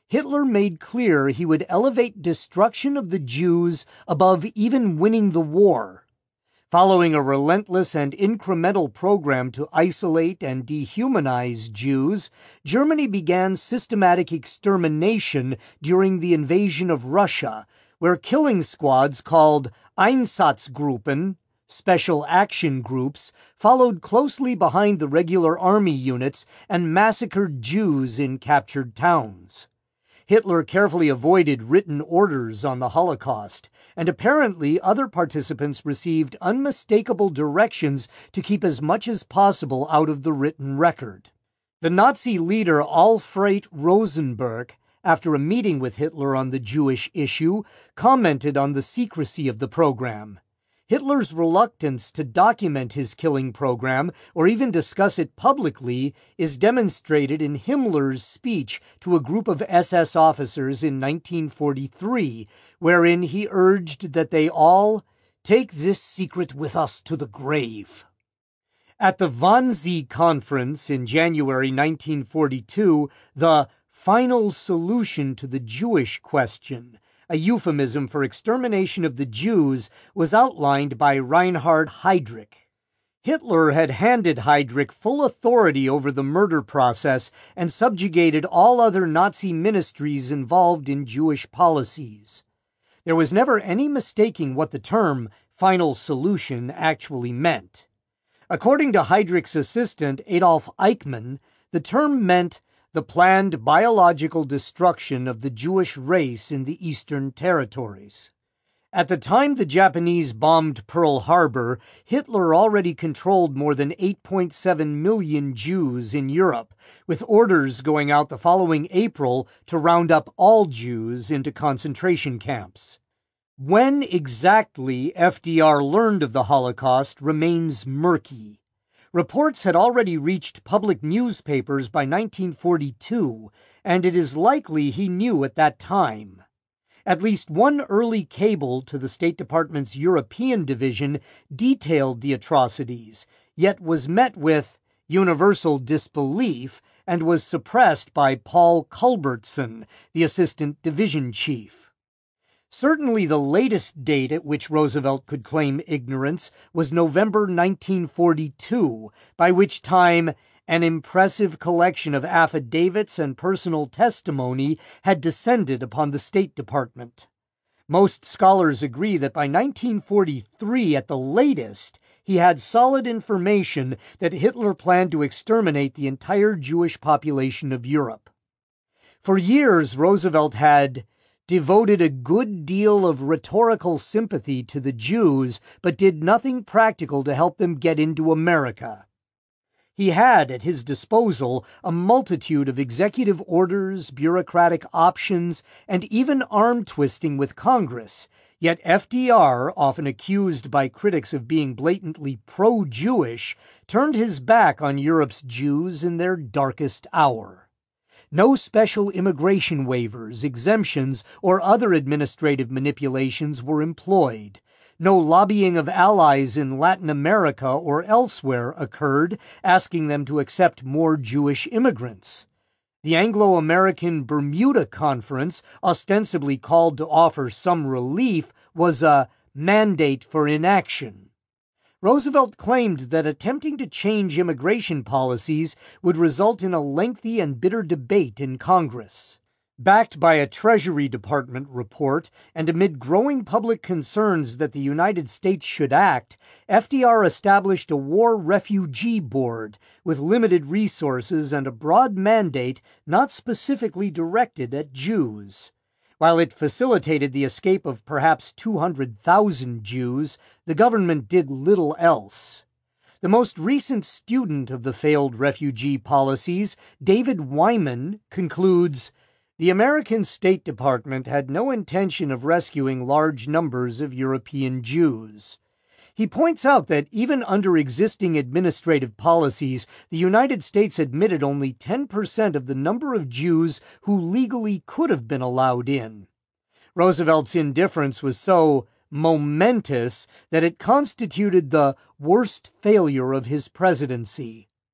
Hitler made clear he would elevate destruction of the Jews above even winning the war. Following a relentless and incremental program to isolate and dehumanize Jews, Germany began systematic extermination during the invasion of Russia, where killing squads called Einsatzgruppen, special action groups, followed closely behind the regular army units and massacred Jews in captured towns. Hitler carefully avoided written orders on the Holocaust, and apparently other participants received unmistakable directions to keep as much as possible out of the written record. The Nazi leader Alfred Rosenberg, after a meeting with Hitler on the Jewish issue, commented on the secrecy of the program. Hitler's reluctance to document his killing program or even discuss it publicly is demonstrated in Himmler's speech to a group of SS officers in 1943, wherein he urged that they all take this secret with us to the grave. At the Wannsee Conference in January 1942, the final solution to the Jewish question, a euphemism for extermination of the Jews, was outlined by Reinhard Heydrich. Hitler had handed Heydrich full authority over the murder process and subjugated all other Nazi ministries involved in Jewish policies. There was never any mistaking what the term final solution actually meant. According to Heydrich's assistant Adolf Eichmann, the term meant the planned biological destruction of the Jewish race in the Eastern Territories. At the time the Japanese bombed Pearl Harbor, Hitler already controlled more than 8.7 million Jews in Europe, with orders going out the following April to round up all Jews into concentration camps. When exactly FDR learned of the Holocaust remains murky. Reports had already reached public newspapers by 1942, and it is likely he knew at that time. At least one early cable to the State Department's European division detailed the atrocities, yet was met with universal disbelief and was suppressed by Paul Culbertson, the assistant division chief. Certainly the latest date at which Roosevelt could claim ignorance was November 1942, by which time an impressive collection of affidavits and personal testimony had descended upon the State Department. Most scholars agree that by 1943, at the latest, he had solid information that Hitler planned to exterminate the entire Jewish population of Europe. For years, Roosevelt had devoted a good deal of rhetorical sympathy to the Jews, but did nothing practical to help them get into America. He had at his disposal a multitude of executive orders, bureaucratic options, and even arm-twisting with Congress, yet FDR, often accused by critics of being blatantly pro-Jewish, turned his back on Europe's Jews in their darkest hour. No special immigration waivers, exemptions, or other administrative manipulations were employed. No lobbying of allies in Latin America or elsewhere occurred, asking them to accept more Jewish immigrants. The Anglo-American Bermuda Conference, ostensibly called to offer some relief, was a mandate for inaction. Roosevelt claimed that attempting to change immigration policies would result in a lengthy and bitter debate in Congress. Backed by a Treasury Department report and amid growing public concerns that the United States should act, FDR established a war refugee board with limited resources and a broad mandate not specifically directed at Jews. While it facilitated the escape of perhaps 200,000 Jews, the government did little else. The most recent student of the failed refugee policies, David Wyman, concludes, "The American State Department had no intention of rescuing large numbers of European Jews." He points out that even under existing administrative policies, the United States admitted only 10% of the number of Jews who legally could have been allowed in. Roosevelt's indifference was so momentous that it constituted the worst failure of his presidency.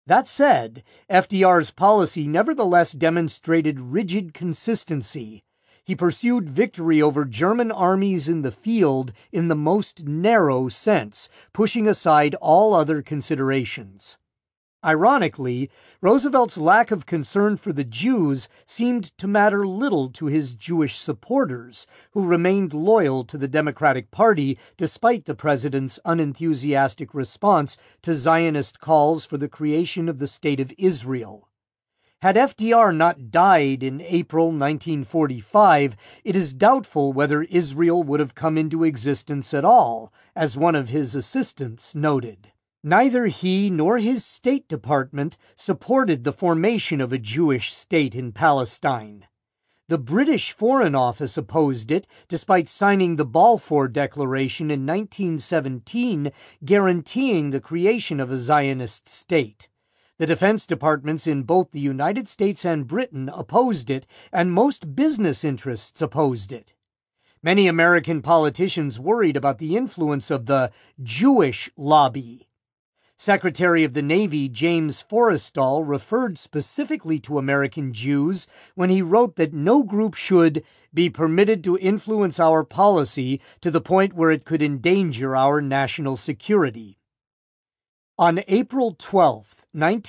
That said, FDR's policy nevertheless demonstrated rigid consistency. He pursued victory over German armies in the field in the most narrow sense, pushing aside all other considerations. Ironically, Roosevelt's lack of concern for the Jews seemed to matter little to his Jewish supporters, who remained loyal to the Democratic Party despite the president's unenthusiastic response to Zionist calls for the creation of the State of Israel. Had FDR not died in April 1945, it is doubtful whether Israel would have come into existence at all, as one of his assistants noted. Neither he nor his State Department supported the formation of a Jewish state in Palestine. The British Foreign Office opposed it, despite signing the Balfour Declaration in 1917, guaranteeing the creation of a Zionist state. The Defense Departments in both the United States and Britain opposed it, and most business interests opposed it. Many American politicians worried about the influence of the Jewish lobby. Secretary of the Navy James Forrestal referred specifically to American Jews when he wrote that no group should be permitted to influence our policy to the point where it could endanger our national security. On April 12,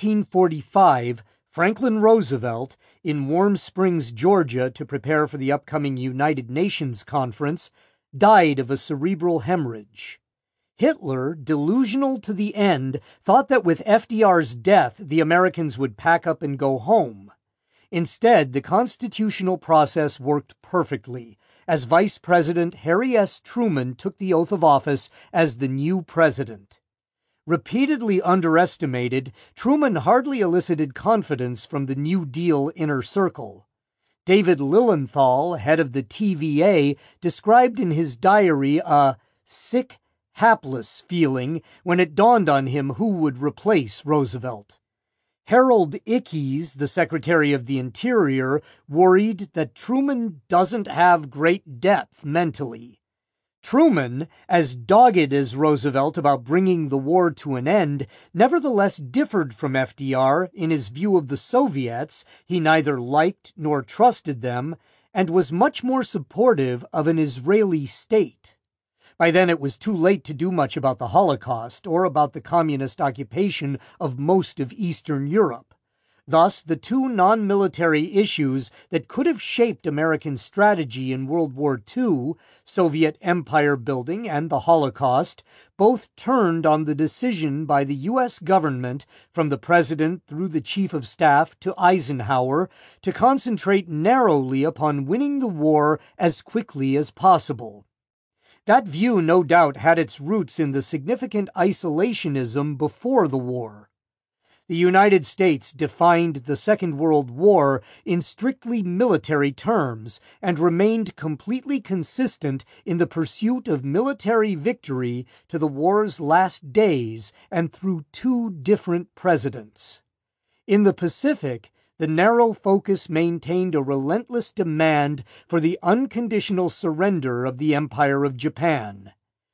1945, Franklin Roosevelt, in Warm Springs, Georgia, to prepare for the upcoming United Nations conference, died of a cerebral hemorrhage. Hitler, delusional to the end, thought that with FDR's death, the Americans would pack up and go home. Instead, the constitutional process worked perfectly, as Vice President Harry S. Truman took the oath of office as the new president. Repeatedly underestimated, Truman hardly elicited confidence from the New Deal inner circle. David Lilienthal, head of the TVA, described in his diary a sick, hapless feeling when it dawned on him who would replace Roosevelt. Harold Ickes, the Secretary of the Interior, worried that Truman doesn't have great depth mentally. Truman, as dogged as Roosevelt about bringing the war to an end, nevertheless differed from FDR in his view of the Soviets. He neither liked nor trusted them, and was much more supportive of an Israeli state. By then it was too late to do much about the Holocaust or about the communist occupation of most of Eastern Europe. Thus, the two non-military issues that could have shaped American strategy in World War II, Soviet empire building and the Holocaust, both turned on the decision by the U.S. government, from the President through the Chief of Staff to Eisenhower, to concentrate narrowly upon winning the war as quickly as possible. That view no doubt had its roots in the significant isolationism before the war. The United States defined the Second World War in strictly military terms and remained completely consistent in the pursuit of military victory to the war's last days and through two different presidents. In the Pacific, the narrow focus maintained a relentless demand for the unconditional surrender of the Empire of Japan.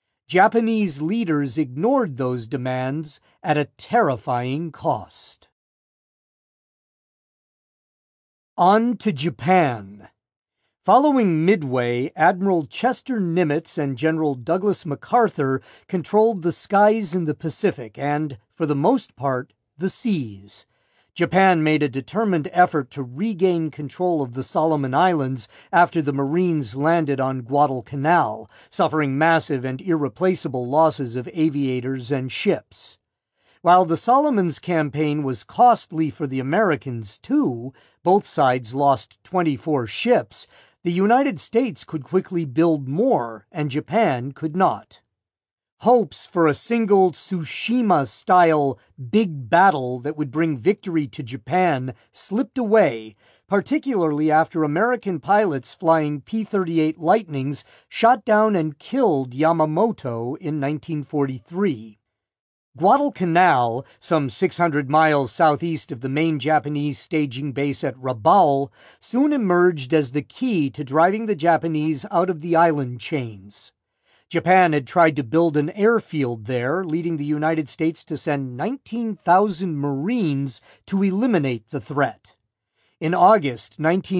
Japanese leaders ignored those demands at a terrifying cost. On to Japan. Following Midway, Admiral Chester Nimitz and General Douglas MacArthur controlled the skies in the Pacific and, for the most part, the seas. Japan made a determined effort to regain control of the Solomon Islands after the Marines landed on Guadalcanal, suffering massive and irreplaceable losses of aviators and ships. While the Solomons campaign was costly for the Americans too, both sides lost 24 ships, the United States could quickly build more and Japan could not. Hopes for a single Tsushima-style big battle that would bring victory to Japan slipped away, particularly after American pilots flying P-38 Lightnings shot down and killed Yamamoto in 1943. Guadalcanal, some 600 miles southeast of the main Japanese staging base at Rabaul, soon emerged as the key to driving the Japanese out of the island chains. Japan had tried to build an airfield there, leading the United States to send 19,000 Marines to eliminate the threat. In August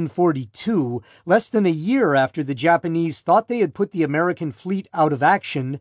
1942, less than a year after the Japanese thought they had put the American fleet out of action,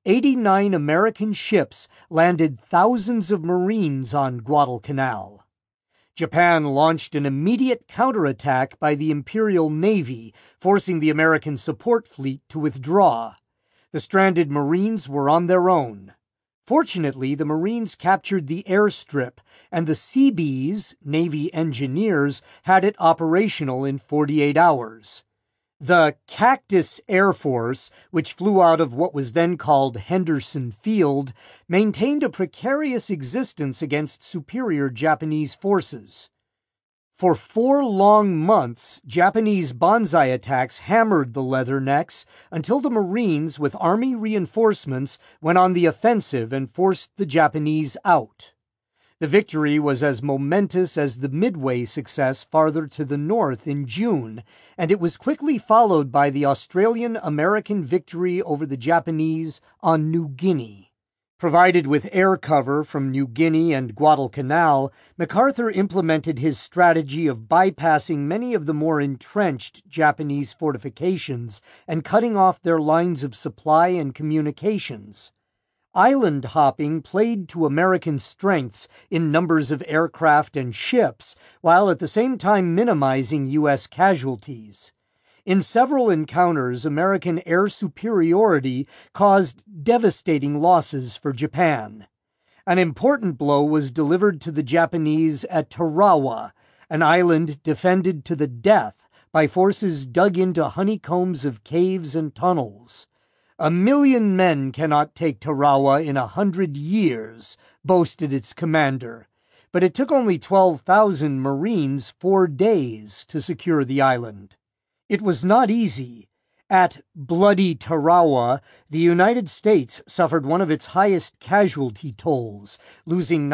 89 American ships landed thousands of Marines on Guadalcanal. Japan launched an immediate counterattack by the Imperial Navy, forcing the American support fleet to withdraw. The stranded Marines were on their own. Fortunately, the Marines captured the airstrip, and the Seabees, Navy engineers, had it operational in 48 hours. The Cactus Air Force, which flew out of what was then called Henderson Field, maintained a precarious existence against superior Japanese forces. For 4 long months, Japanese banzai attacks hammered the Leathernecks until the Marines, with Army reinforcements, went on the offensive and forced the Japanese out. The victory was as momentous as the Midway success farther to the north in June, and it was quickly followed by the Australian-American victory over the Japanese on New Guinea. Provided with air cover from New Guinea and Guadalcanal, MacArthur implemented his strategy of bypassing many of the more entrenched Japanese fortifications and cutting off their lines of supply and communications. Island hopping played to American strengths in numbers of aircraft and ships, while at the same time minimizing U.S. casualties. In several encounters, American air superiority caused devastating losses for Japan. An important blow was delivered to the Japanese at Tarawa, an island defended to the death by forces dug into honeycombs of caves and tunnels. "1,000,000 men cannot take Tarawa in 100 years, boasted its commander, but it took only 12,000 Marines 4 days to secure the island. It was not easy. At Bloody Tarawa, the United States suffered one of its highest casualty tolls, losing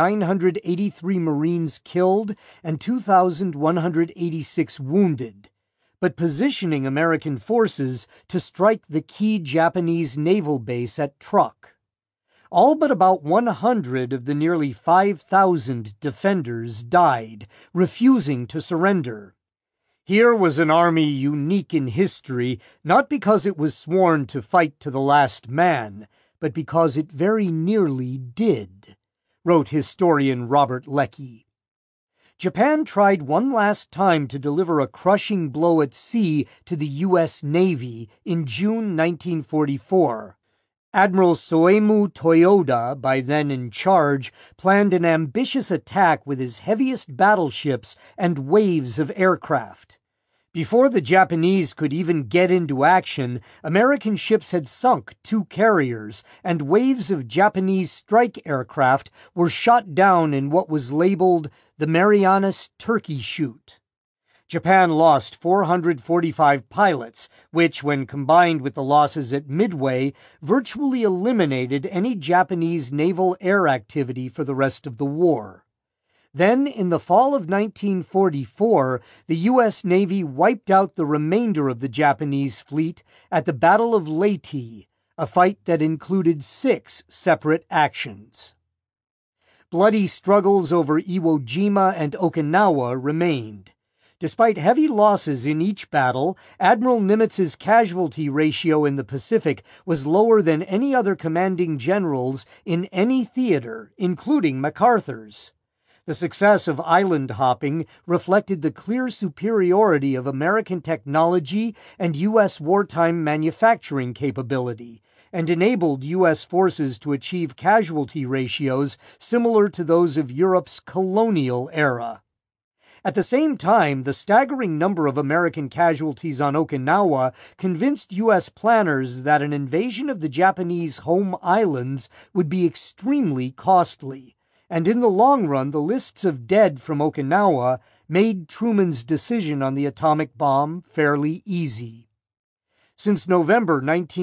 983 Marines killed and 2,186 wounded, but positioning American forces to strike the key Japanese naval base at Truk. All but about 100 of the nearly 5,000 defenders died, refusing to surrender. Here was an army unique in history, not because it was sworn to fight to the last man, but because it very nearly did, wrote historian Robert Leckie. Japan tried one last time to deliver a crushing blow at sea to the U.S. Navy in June 1944. Admiral Soemu Toyoda, by then in charge, planned an ambitious attack with his heaviest battleships and waves of aircraft. Before the Japanese could even get into action, American ships had sunk 2 carriers, and waves of Japanese strike aircraft were shot down in what was labeled the Marianas Turkey Shoot. Japan lost 445 pilots, which, when combined with the losses at Midway, virtually eliminated any Japanese naval air activity for the rest of the war. Then, in the fall of 1944, the U.S. Navy wiped out the remainder of the Japanese fleet at the Battle of Leyte, a fight that included 6 separate actions. Bloody struggles over Iwo Jima and Okinawa remained. Despite heavy losses in each battle, Admiral Nimitz's casualty ratio in the Pacific was lower than any other commanding general's in any theater, including MacArthur's. The success of island hopping reflected the clear superiority of American technology and U.S. wartime manufacturing capability, and enabled U.S. forces to achieve casualty ratios similar to those of Europe's colonial era. At the same time, the staggering number of American casualties on Okinawa convinced U.S. planners that an invasion of the Japanese home islands would be extremely costly, and in the long run the lists of dead from Okinawa made Truman's decision on the atomic bomb fairly easy. Since November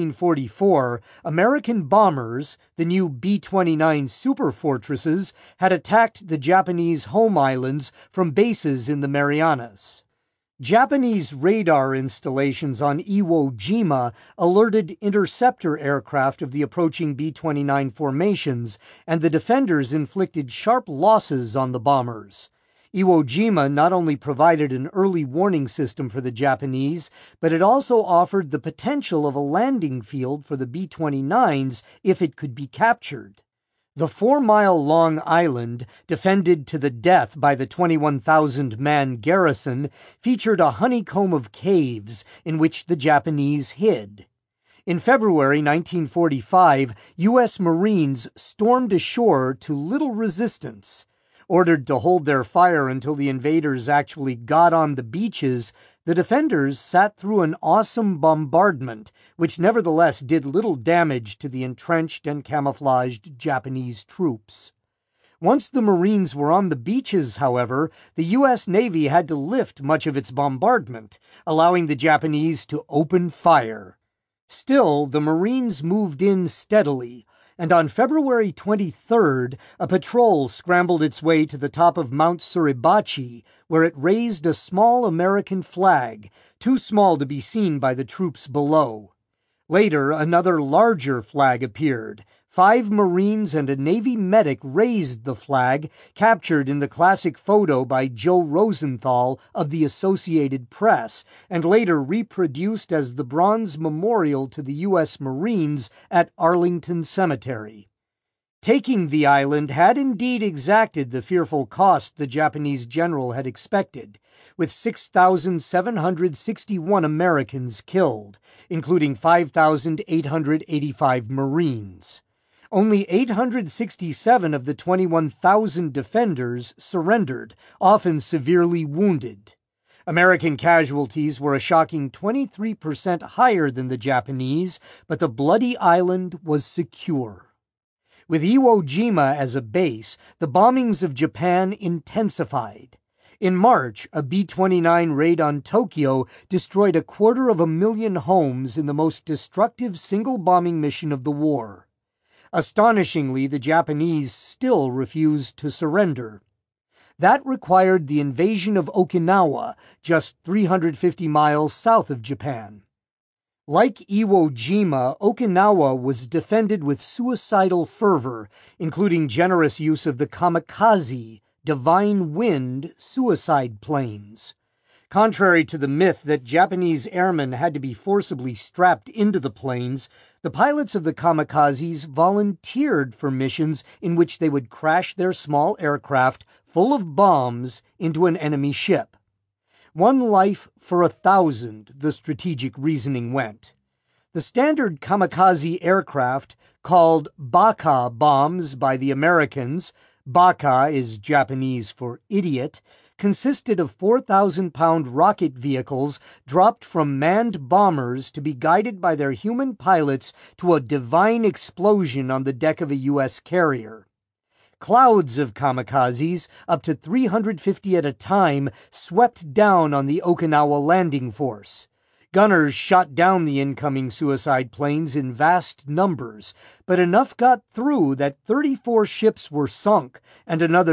1944, American bombers, the new B-29 superfortresses, had attacked the Japanese home islands from bases in the Marianas. Japanese radar installations on Iwo Jima alerted interceptor aircraft of the approaching B-29 formations, and the defenders inflicted sharp losses on the bombers. Iwo Jima not only provided an early warning system for the Japanese, but it also offered the potential of a landing field for the B-29s if it could be captured. The 4-mile-long island, defended to the death by the 21,000-man garrison, featured a honeycomb of caves in which the Japanese hid. In February 1945, U.S. Marines stormed ashore to little resistance. Ordered to hold their fire until the invaders actually got on the beaches, the defenders sat through an awesome bombardment, which nevertheless did little damage to the entrenched and camouflaged Japanese troops. Once the Marines were on the beaches, however, the U.S. Navy had to lift much of its bombardment, allowing the Japanese to open fire. Still, the Marines moved in steadily, and on February 23rd, a patrol scrambled its way to the top of Mount Suribachi, where it raised a small American flag, too small to be seen by the troops below. Later, another larger flag appeared. 5 Marines and a Navy medic raised the flag, captured in the classic photo by Joe Rosenthal of the Associated Press, and later reproduced as the bronze memorial to the U.S. Marines at Arlington Cemetery. Taking the island had indeed exacted the fearful cost the Japanese general had expected, with 6,761 Americans killed, including 5,885 Marines. Only 867 of the 21,000 defenders surrendered, often severely wounded. American casualties were a shocking 23% higher than the Japanese, but the bloody island was secure. With Iwo Jima as a base, the bombings of Japan intensified. In March, a B-29 raid on Tokyo destroyed 250,000 homes in the most destructive single bombing mission of the war. Astonishingly, the Japanese still refused to surrender. That required the invasion of Okinawa, just 350 miles south of Japan. Like Iwo Jima, Okinawa was defended with suicidal fervor, including generous use of the kamikaze, divine wind, suicide planes. Contrary to the myth that Japanese airmen had to be forcibly strapped into the planes, the pilots of the kamikazes volunteered for missions in which they would crash their small aircraft full of bombs into an enemy ship. 1 life for 1,000, the strategic reasoning went. The standard kamikaze aircraft, called Baka bombs by the Americans, Baka is Japanese for idiot, consisted of 4,000-pound rocket vehicles dropped from manned bombers to be guided by their human pilots to a divine explosion on the deck of a U.S. carrier. Clouds of kamikazes, up to 350 at a time, swept down on the Okinawa landing force. Gunners shot down the incoming suicide planes in vast numbers, but enough got through that 34 ships were sunk and another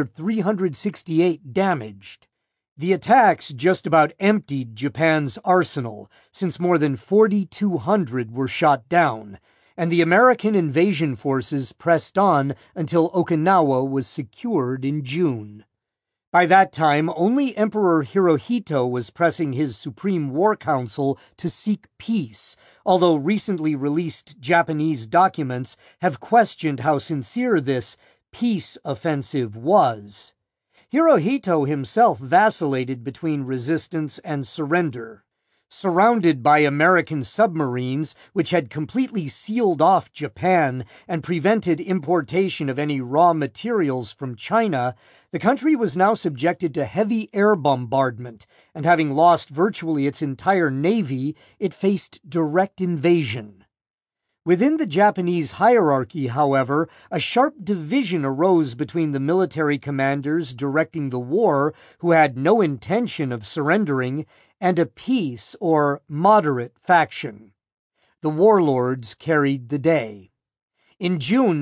368 damaged. The attacks just about emptied Japan's arsenal, since more than 4,200 were shot down, and the American invasion forces pressed on until Okinawa was secured in June. By that time, only Emperor Hirohito was pressing his Supreme War Council to seek peace, although recently released Japanese documents have questioned how sincere this peace offensive was. Hirohito himself vacillated between resistance and surrender. Surrounded by American submarines, which had completely sealed off Japan and prevented importation of any raw materials from China, the country was now subjected to heavy air bombardment, and having lost virtually its entire navy, it faced direct invasion. Within the Japanese hierarchy, however, a sharp division arose between the military commanders directing the war, who had no intention of surrendering, and a peace or moderate faction. The warlords carried the day. In June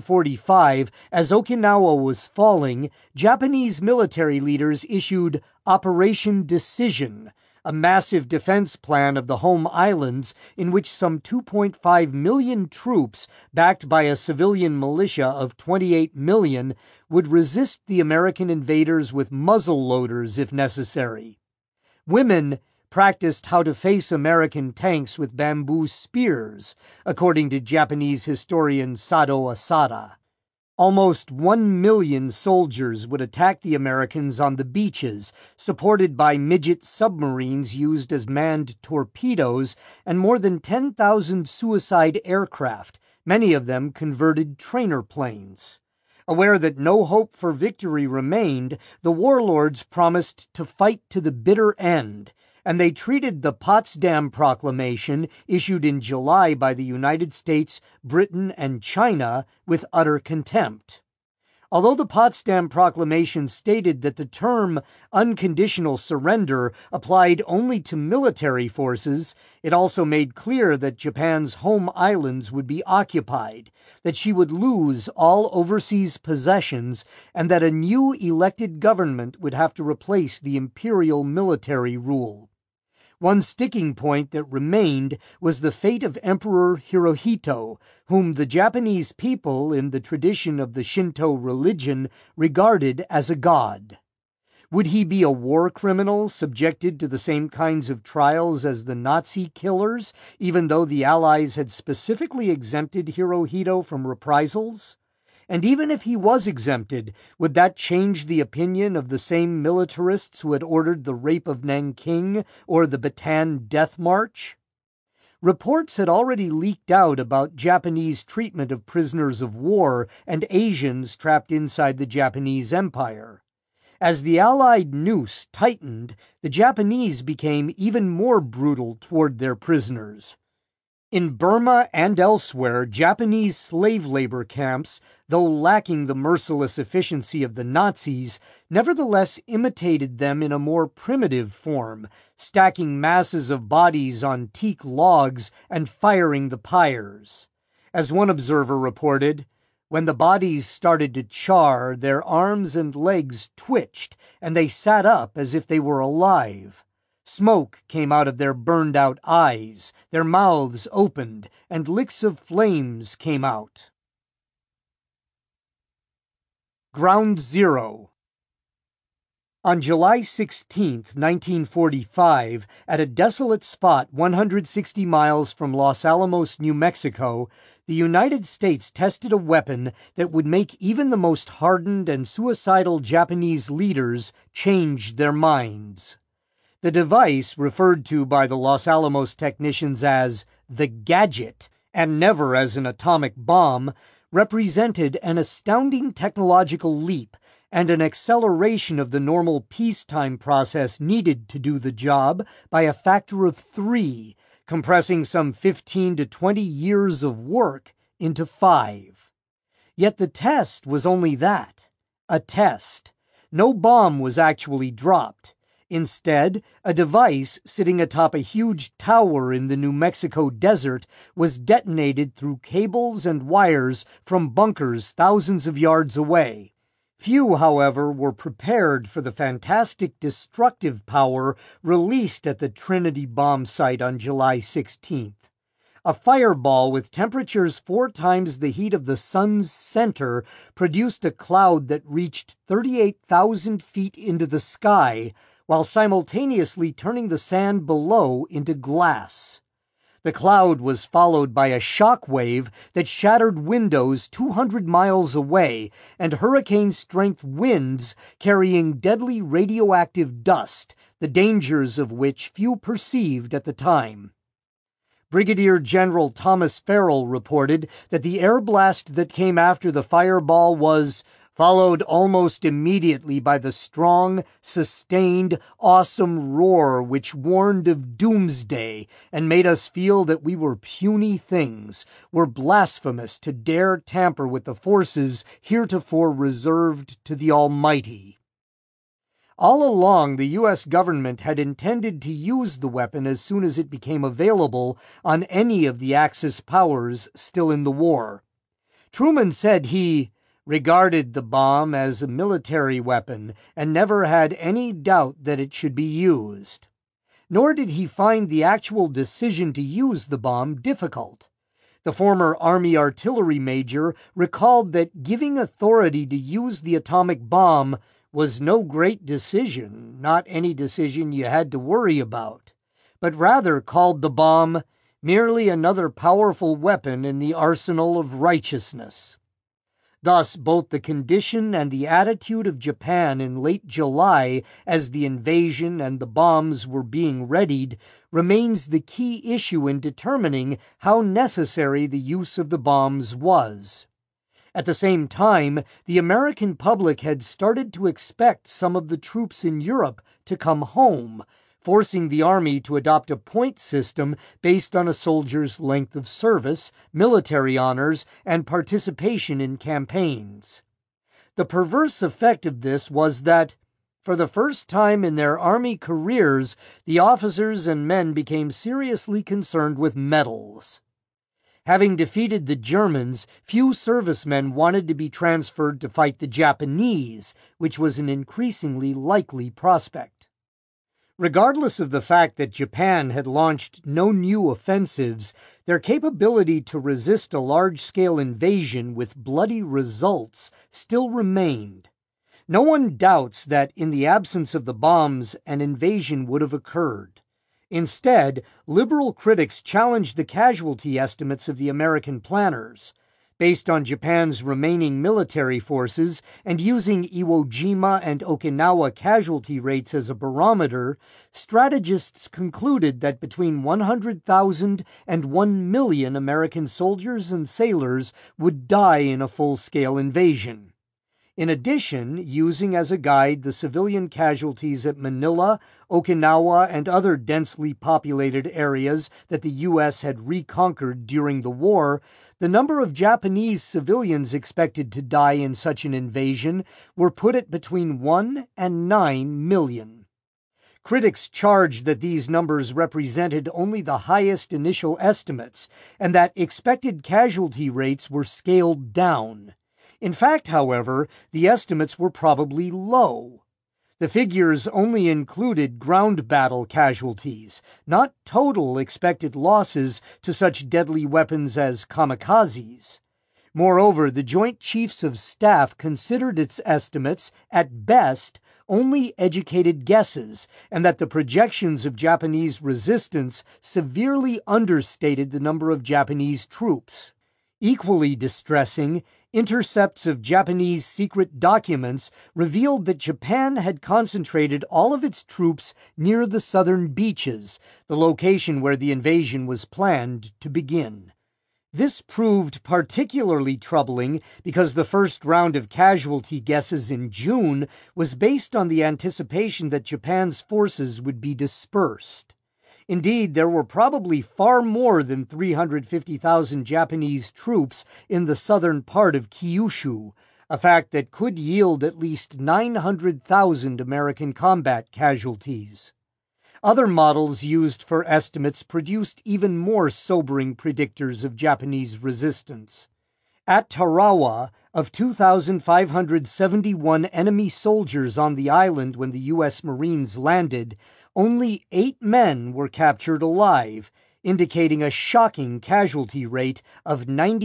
1945, as Okinawa was falling, Japanese military leaders issued Operation Decision, a massive defense plan of the home islands in which some 2.5 million troops, backed by a civilian militia of 28 million, would resist the American invaders with muzzle loaders if necessary. Women practiced how to face American tanks with bamboo spears, according to Japanese historian Sado Asada. Almost 1 million soldiers would attack the Americans on the beaches, supported by midget submarines used as manned torpedoes, and more than 10,000 suicide aircraft, many of them converted trainer planes. Aware that no hope for victory remained, the warlords promised to fight to the bitter end, and they treated the Potsdam Proclamation, issued in July by the United States, Britain, and China, with utter contempt. Although the Potsdam Proclamation stated that the term unconditional surrender applied only to military forces, it also made clear that Japan's home islands would be occupied, that she would lose all overseas possessions, and that a new elected government would have to replace the imperial military rule. One sticking point that remained was the fate of Emperor Hirohito, whom the Japanese people, in the tradition of the Shinto religion, regarded as a god. Would he be a war criminal subjected to the same kinds of trials as the Nazi killers, even though the Allies had specifically exempted Hirohito from reprisals? And even if he was exempted, would that change the opinion of the same militarists who had ordered the rape of Nanking or the Bataan Death March? Reports had already leaked out about Japanese treatment of prisoners of war and Asians trapped inside the Japanese Empire. As the Allied noose tightened, the Japanese became even more brutal toward their prisoners. In Burma and elsewhere, Japanese slave labor camps, though lacking the merciless efficiency of the Nazis, nevertheless imitated them in a more primitive form, stacking masses of bodies on teak logs and firing the pyres. As one observer reported, when the bodies started to char, their arms and legs twitched, and they sat up as if they were alive. Smoke came out of their burned-out eyes, their mouths opened, and licks of flames came out. Ground Zero. On July 16, 1945, at a desolate spot 160 miles from Los Alamos, New Mexico, the United States tested a weapon that would make even the most hardened and suicidal Japanese leaders change their minds. The device, referred to by the Los Alamos technicians as the Gadget, and never as an atomic bomb, represented an astounding technological leap and an acceleration of the normal peacetime process needed to do the job by a factor of 3, compressing some 15 to 20 years of work into 5. Yet the test was only that, a test. No bomb was actually dropped. Instead, a device sitting atop a huge tower in the New Mexico desert was detonated through cables and wires from bunkers thousands of yards away. Few, however, were prepared for the fantastic destructive power released at the Trinity bomb site on July 16th. A fireball with temperatures 4 times the heat of the sun's center produced a cloud that reached 38,000 feet into the sky, while simultaneously turning the sand below into glass. The cloud was followed by a shock wave that shattered windows 200 miles away and hurricane-strength winds carrying deadly radioactive dust, the dangers of which few perceived at the time. Brigadier General Thomas Farrell reported that the air blast that came after the fireball was followed almost immediately by the strong, sustained, awesome roar which warned of doomsday and made us feel that we were puny things, were blasphemous to dare tamper with the forces heretofore reserved to the Almighty. All along, the U.S. government had intended to use the weapon as soon as it became available on any of the Axis powers still in the war. Truman said he regarded the bomb as a military weapon and never had any doubt that it should be used. nor did he find the actual decision to use the bomb difficult. The former Army artillery major recalled that giving authority to use the atomic bomb was no great decision, not any decision you had to worry about, but rather called the bomb merely another powerful weapon in the arsenal of righteousness. Thus, both the condition and the attitude of Japan in late July as the invasion and the bombs were being readied remains the key issue in determining how necessary the use of the bombs was. At the same time, the American public had started to expect some of the troops in Europe to come home, forcing the Army to adopt a point system based on a soldier's length of service, military honors, and participation in campaigns. The perverse effect of this was that, for the first time in their Army careers, the officers and men became seriously concerned with medals. Having defeated the Germans, few servicemen wanted to be transferred to fight the Japanese, which was an increasingly likely prospect. Regardless of the fact that Japan had launched no new offensives, their capability to resist a large-scale invasion with bloody results still remained. No one doubts that in the absence of the bombs, an invasion would have occurred. Instead, liberal critics challenged the casualty estimates of the American planners. Based on Japan's remaining military forces and using Iwo Jima and Okinawa casualty rates as a barometer, strategists concluded that between 100,000 and 1 million American soldiers and sailors would die in a full-scale invasion. In addition, using as a guide the civilian casualties at Manila, Okinawa, and other densely populated areas that the U.S. had reconquered during the war, the number of Japanese civilians expected to die in such an invasion were put at between 1 and 9 million. Critics charged that these numbers represented only the highest initial estimates and that expected casualty rates were scaled down. In fact, however, the estimates were probably low. The figures only included ground battle casualties, not total expected losses to such deadly weapons as kamikazes. Moreover, the Joint Chiefs of Staff considered its estimates, at best, only educated guesses, and that the projections of Japanese resistance severely understated the number of Japanese troops. Equally distressing, intercepts of Japanese secret documents revealed that Japan had concentrated all of its troops near the southern beaches, the location where the invasion was planned to begin. This proved particularly troubling because the first round of casualty guesses in June was based on the anticipation that Japan's forces would be dispersed. Indeed, there were probably far more than 350,000 Japanese troops in the southern part of Kyushu, a fact that could yield at least 900,000 American combat casualties. Other models used for estimates produced even more sobering predictors of Japanese resistance. At Tarawa, of 2,571 enemy soldiers on the island when the U.S. Marines landed, only 8 men were captured alive, indicating a shocking casualty rate of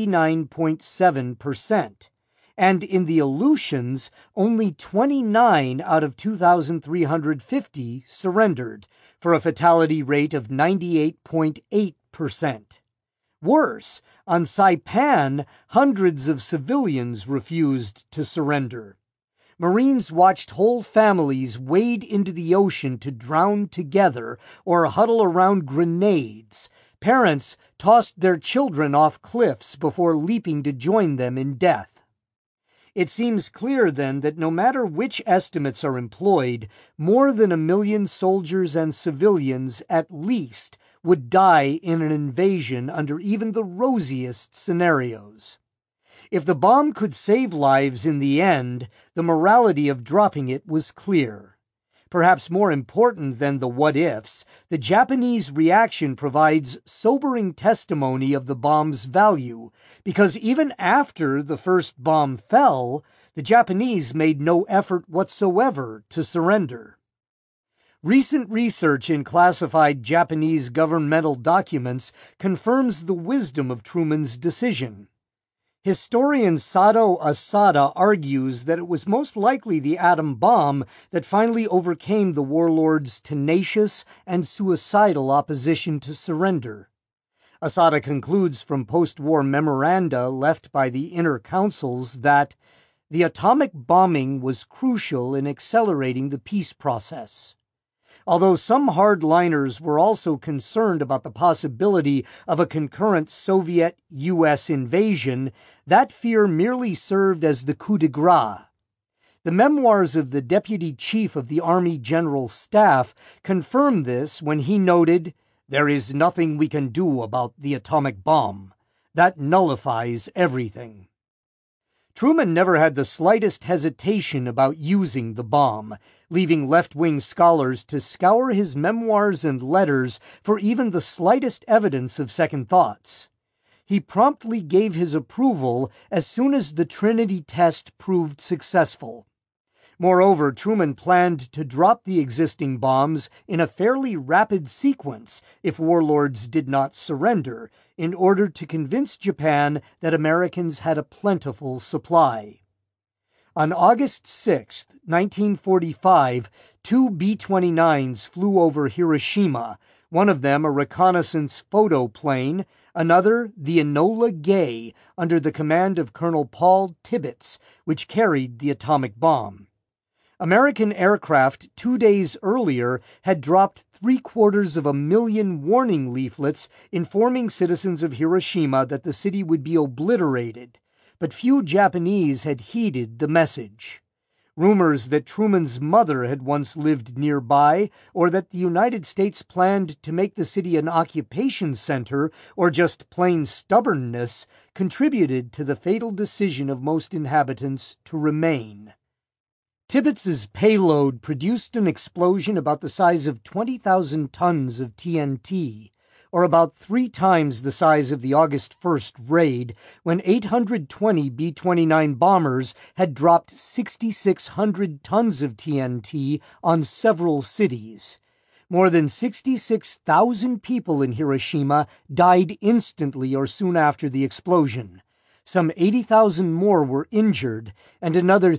99.7%. And in the Aleutians, only 29 out of 2,350 surrendered, for a fatality rate of 98.8%. Worse, on Saipan, hundreds of civilians refused to surrender. Marines watched whole families wade into the ocean to drown together or huddle around grenades. Parents tossed their children off cliffs before leaping to join them in death. It seems clear, then, that no matter which estimates are employed, more than 1 million soldiers and civilians, at least, would die in an invasion under even the rosiest scenarios. If the bomb could save lives in the end, the morality of dropping it was clear. Perhaps more important than the what-ifs, the Japanese reaction provides sobering testimony of the bomb's value, because even after the first bomb fell, the Japanese made no effort whatsoever to surrender. Recent research in classified Japanese governmental documents confirms the wisdom of Truman's decision. Historian Sado Asada argues that it was most likely the atom bomb that finally overcame the warlord's tenacious and suicidal opposition to surrender. Asada concludes from post-war memoranda left by the inner councils that the atomic bombing was crucial in accelerating the peace process. Although some hardliners were also concerned about the possibility of a concurrent Soviet-U.S. invasion, that fear merely served as the coup de grace. The memoirs of the Deputy Chief of the Army General Staff confirm this when he noted, "There is nothing we can do about the atomic bomb. That nullifies everything." Truman never had the slightest hesitation about using the bomb, leaving left-wing scholars to scour his memoirs and letters for even the slightest evidence of second thoughts. He promptly gave his approval as soon as the Trinity test proved successful. Moreover, Truman planned to drop the existing bombs in a fairly rapid sequence if warlords did not surrender, in order to convince Japan that Americans had a plentiful supply. On August 6, 1945, two B-29s flew over Hiroshima, one of them a reconnaissance photo plane, another the Enola Gay, under the command of Colonel Paul Tibbets, which carried the atomic bomb. American aircraft 2 days earlier had dropped 750,000 warning leaflets informing citizens of Hiroshima that the city would be obliterated, but few Japanese had heeded the message. Rumors that Truman's mother had once lived nearby, or that the United States planned to make the city an occupation center, or just plain stubbornness, contributed to the fatal decision of most inhabitants to remain. Tibbets's payload produced an explosion about the size of 20,000 tons of TNT, or about 3 times the size of the August 1st raid, when 820 B-29 bombers had dropped 6,600 tons of TNT on several cities. More than 66,000 people in Hiroshima died instantly or soon after the explosion. Some 80,000 more were injured, and another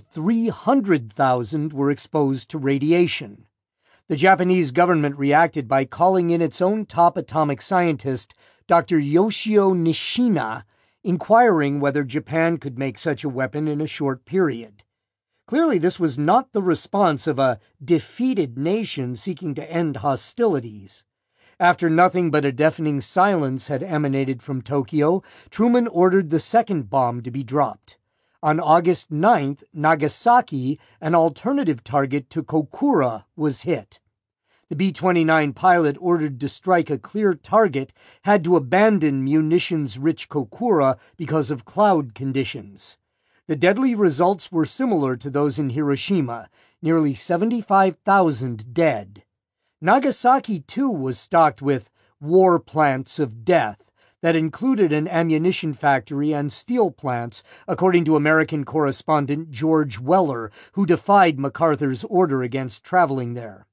300,000 were exposed to radiation. The Japanese government reacted by calling in its own top atomic scientist, Dr. Yoshio Nishina, inquiring whether Japan could make such a weapon in a short period. Clearly, this was not the response of a defeated nation seeking to end hostilities. After nothing but a deafening silence had emanated from Tokyo, Truman ordered the second bomb to be dropped. On August 9th, Nagasaki, an alternative target to Kokura, was hit. The B-29 pilot ordered to strike a clear target had to abandon munitions-rich Kokura because of cloud conditions. The deadly results were similar to those in Hiroshima, nearly 75,000 dead. Nagasaki, too, was stocked with war plants of death that included an ammunition factory and steel plants, according to American correspondent George Weller, who defied MacArthur's order against traveling there.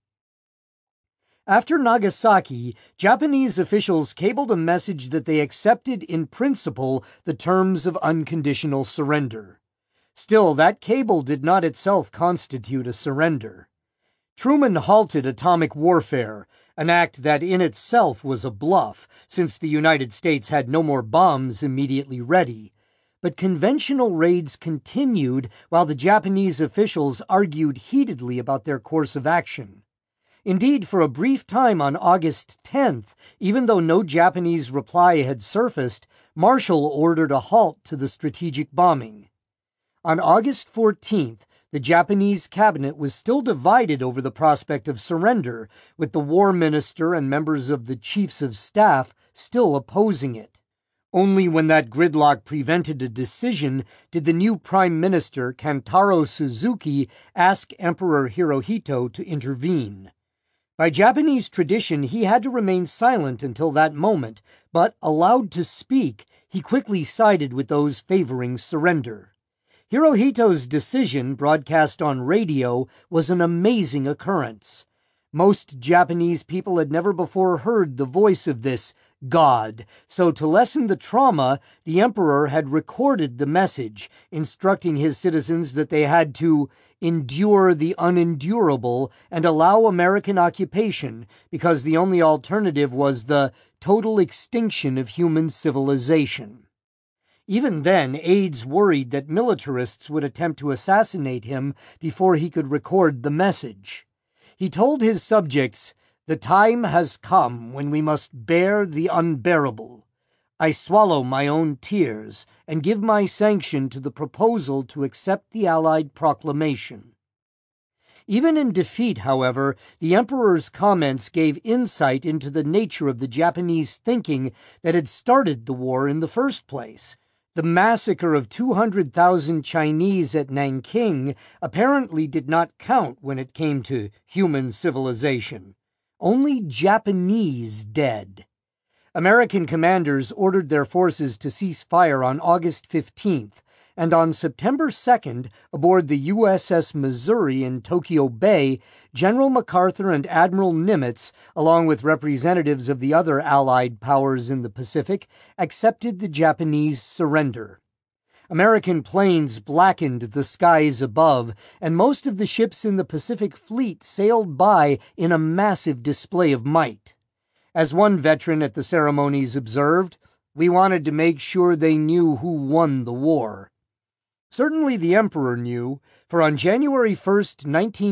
After Nagasaki, Japanese officials cabled a message that they accepted in principle the terms of unconditional surrender. Still, that cable did not itself constitute a surrender. Truman halted atomic warfare, an act that in itself was a bluff, since the United States had no more bombs immediately ready. But conventional raids continued while the Japanese officials argued heatedly about their course of action. Indeed, for a brief time on August 10th, even though no Japanese reply had surfaced, Marshall ordered a halt to the strategic bombing. On August 14th, the Japanese cabinet was still divided over the prospect of surrender, with the war minister and members of the chiefs of staff still opposing it. Only when that gridlock prevented a decision did the new prime minister, Kantaro Suzuki, ask Emperor Hirohito to intervene. By Japanese tradition, he had to remain silent until that moment, but allowed to speak, he quickly sided with those favoring surrender. Hirohito's decision, broadcast on radio, was an amazing occurrence. Most Japanese people had never before heard the voice of this God, so to lessen the trauma, the emperor had recorded the message, instructing his citizens that they had to endure the unendurable and allow American occupation, because the only alternative was the total extinction of human civilization. Even then, aides worried that militarists would attempt to assassinate him before he could record the message. He told his subjects, "The time has come when we must bear the unbearable. I swallow my own tears and give my sanction to the proposal to accept the Allied proclamation." Even in defeat, however, the emperor's comments gave insight into the nature of the Japanese thinking that had started the war in the first place. The massacre of 200,000 Chinese at Nanking apparently did not count when it came to human civilization. Only Japanese dead. American commanders ordered their forces to cease fire on August 15th, and on September 2nd, aboard the USS Missouri in Tokyo Bay, General MacArthur and Admiral Nimitz, along with representatives of the other Allied powers in the Pacific, accepted the Japanese surrender. American planes blackened the skies above, and most of the ships in the Pacific Fleet sailed by in a massive display of might. As one veteran at the ceremonies observed, "We wanted to make sure they knew who won the war." Certainly the emperor knew, for on January 1st,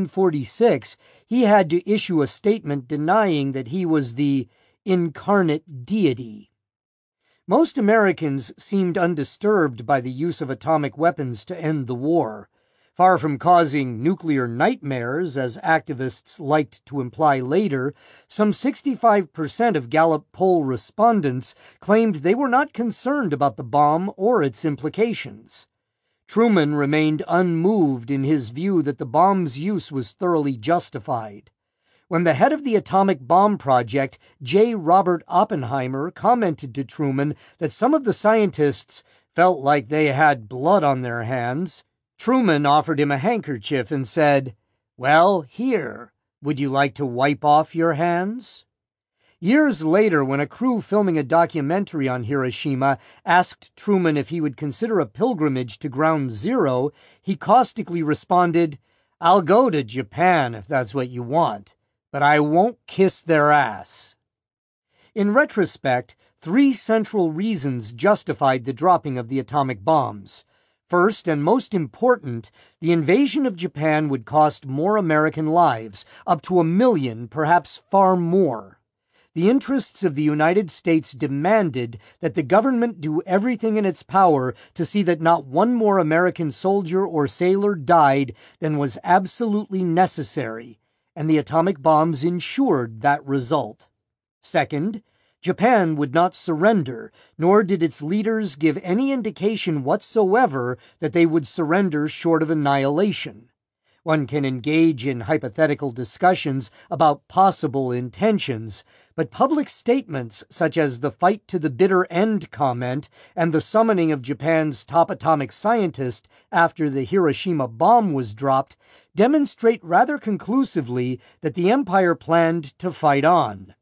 1946, he had to issue a statement denying that he was the incarnate deity. Most Americans seemed undisturbed by the use of atomic weapons to end the war. Far from causing nuclear nightmares, as activists liked to imply later, some 65% of Gallup poll respondents claimed they were not concerned about the bomb or its implications. Truman remained unmoved in his view that the bomb's use was thoroughly justified. When the head of the atomic bomb project, J. Robert Oppenheimer, commented to Truman that some of the scientists felt like they had blood on their hands, Truman offered him a handkerchief and said, "Well, here, would you like to wipe off your hands?" Years later, when a crew filming a documentary on Hiroshima asked Truman if he would consider a pilgrimage to Ground Zero, he caustically responded, "I'll go to Japan if that's what you want, but I won't kiss their ass." In retrospect, 3 central reasons justified the dropping of the atomic bombs. First, and most important, the invasion of Japan would cost more American lives, up to 1 million, perhaps far more. The interests of the United States demanded that the government do everything in its power to see that not one more American soldier or sailor died than was absolutely necessary, and the atomic bombs ensured that result. Second, Japan would not surrender, nor did its leaders give any indication whatsoever that they would surrender short of annihilation. One can engage in hypothetical discussions about possible intentions, but public statements such as the fight to the bitter end comment and the summoning of Japan's top atomic scientist after the Hiroshima bomb was dropped demonstrate rather conclusively that the empire planned to fight on.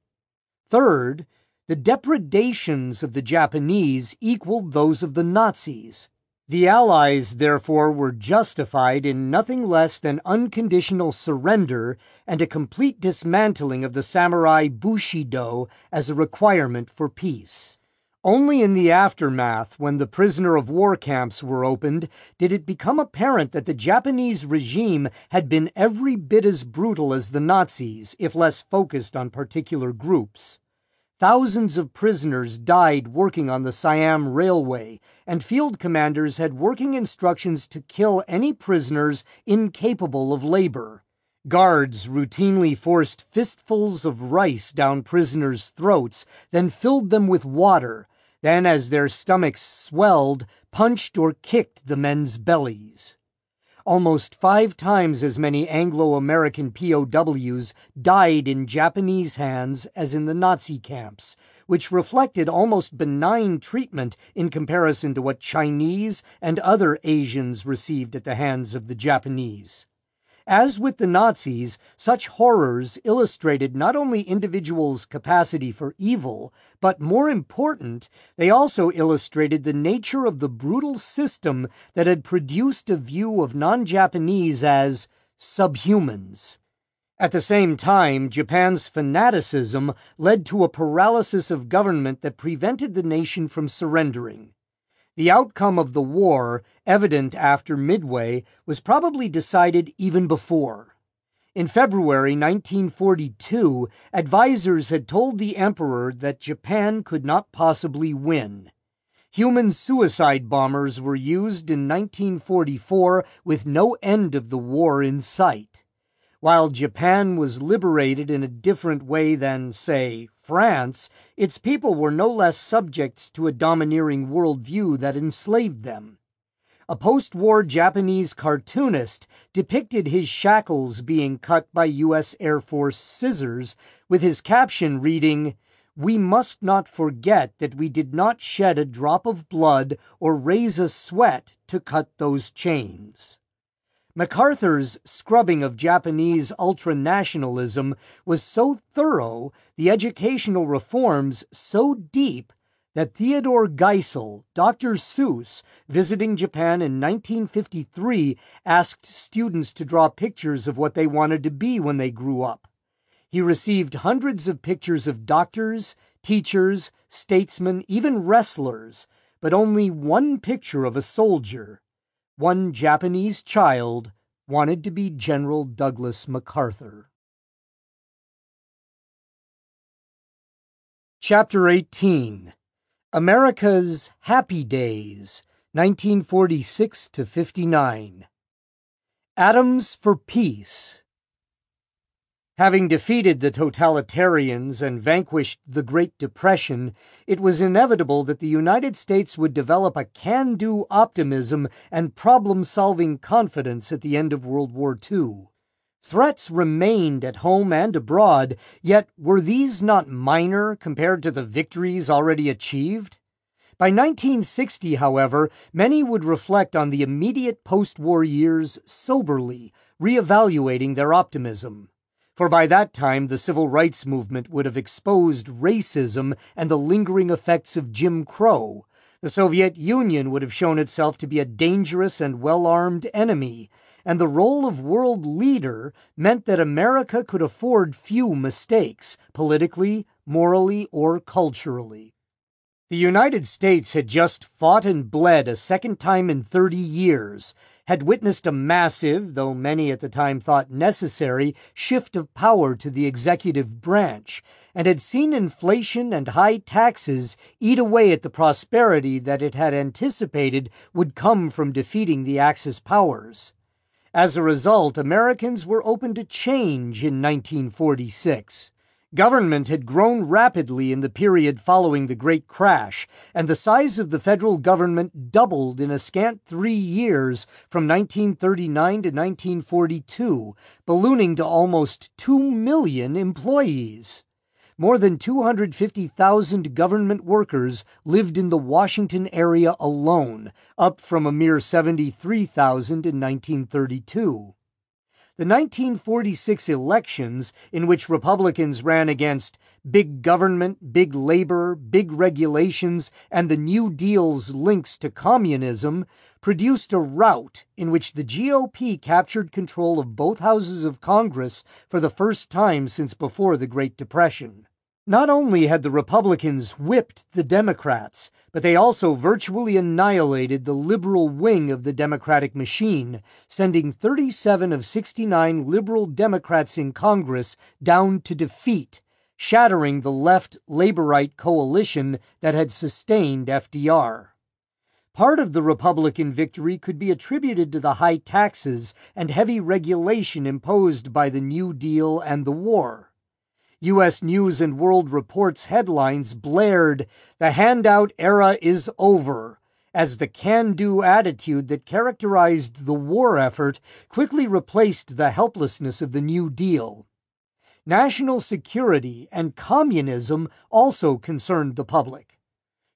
Third, the depredations of the Japanese equaled those of the Nazis. The Allies, therefore, were justified in nothing less than unconditional surrender and a complete dismantling of the samurai Bushido as a requirement for peace. Only in the aftermath, when the prisoner of war camps were opened, did it become apparent that the Japanese regime had been every bit as brutal as the Nazis, if less focused on particular groups. Thousands of prisoners died working on the Siam Railway, and field commanders had working instructions to kill any prisoners incapable of labor. Guards routinely forced fistfuls of rice down prisoners' throats, then filled them with water, then, as their stomachs swelled, punched or kicked the men's bellies. Almost 5 times as many Anglo-American POWs died in Japanese hands as in the Nazi camps, which reflected almost benign treatment in comparison to what Chinese and other Asians received at the hands of the Japanese. As with the Nazis, such horrors illustrated not only individuals' capacity for evil, but more important, they also illustrated the nature of the brutal system that had produced a view of non-Japanese as subhumans. At the same time, Japan's fanaticism led to a paralysis of government that prevented the nation from surrendering. The outcome of the war, evident after Midway, was probably decided even before. In February 1942, advisors had told the emperor that Japan could not possibly win. Human suicide bombers were used in 1944 with no end of the war in sight. While Japan was liberated in a different way than, say, France, its people were no less subjects to a domineering worldview that enslaved them. A post-war Japanese cartoonist depicted his shackles being cut by U.S. Air Force scissors, with his caption reading, "We must not forget that we did not shed a drop of blood or raise a sweat to cut those chains." MacArthur's scrubbing of Japanese ultranationalism was so thorough, the educational reforms so deep, that Theodore Geisel, Dr. Seuss, visiting Japan in 1953, asked students to draw pictures of what they wanted to be when they grew up. He received hundreds of pictures of doctors, teachers, statesmen, even wrestlers, but only one picture of a soldier. One Japanese child wanted to be General Douglas MacArthur. Chapter 18. America's Happy Days, 1946 to 59. Atoms for Peace. Having defeated the totalitarians and vanquished the Great Depression, it was inevitable that the United States would develop a can-do optimism and problem-solving confidence at the end of World War II. Threats remained at home and abroad, yet were these not minor compared to the victories already achieved? By 1960, however, many would reflect on the immediate post-war years soberly, reevaluating their optimism. For by that time the civil rights movement would have exposed racism and the lingering effects of Jim Crow. The Soviet Union would have shown itself to be a dangerous and well-armed enemy, and the role of world leader meant that America could afford few mistakes, politically, morally, or culturally. The United States had just fought and bled a second time in 30 years, had witnessed a massive, though many at the time thought necessary, shift of power to the executive branch, and had seen inflation and high taxes eat away at the prosperity that it had anticipated would come from defeating the Axis powers. As a result, Americans were open to change in 1946. Government had grown rapidly in the period following the Great Crash, and the size of the federal government doubled in a scant 3 years from 1939 to 1942, ballooning to almost 2 million employees. More than 250,000 government workers lived in the Washington area alone, up from a mere 73,000 in 1932. The 1946 elections, in which Republicans ran against big government, big labor, big regulations, and the New Deal's links to communism, produced a rout in which the GOP captured control of both houses of Congress for the first time since before the Great Depression. Not only had the Republicans whipped the Democrats, but they also virtually annihilated the liberal wing of the Democratic machine, sending 37 of 69 liberal Democrats in Congress down to defeat, shattering the left-Laborite coalition that had sustained FDR. Part of the Republican victory could be attributed to the high taxes and heavy regulation imposed by the New Deal and the war. U.S. News and World Report's headlines blared, "The handout era is over," as the can-do attitude that characterized the war effort quickly replaced the helplessness of the New Deal. National security and communism also concerned the public.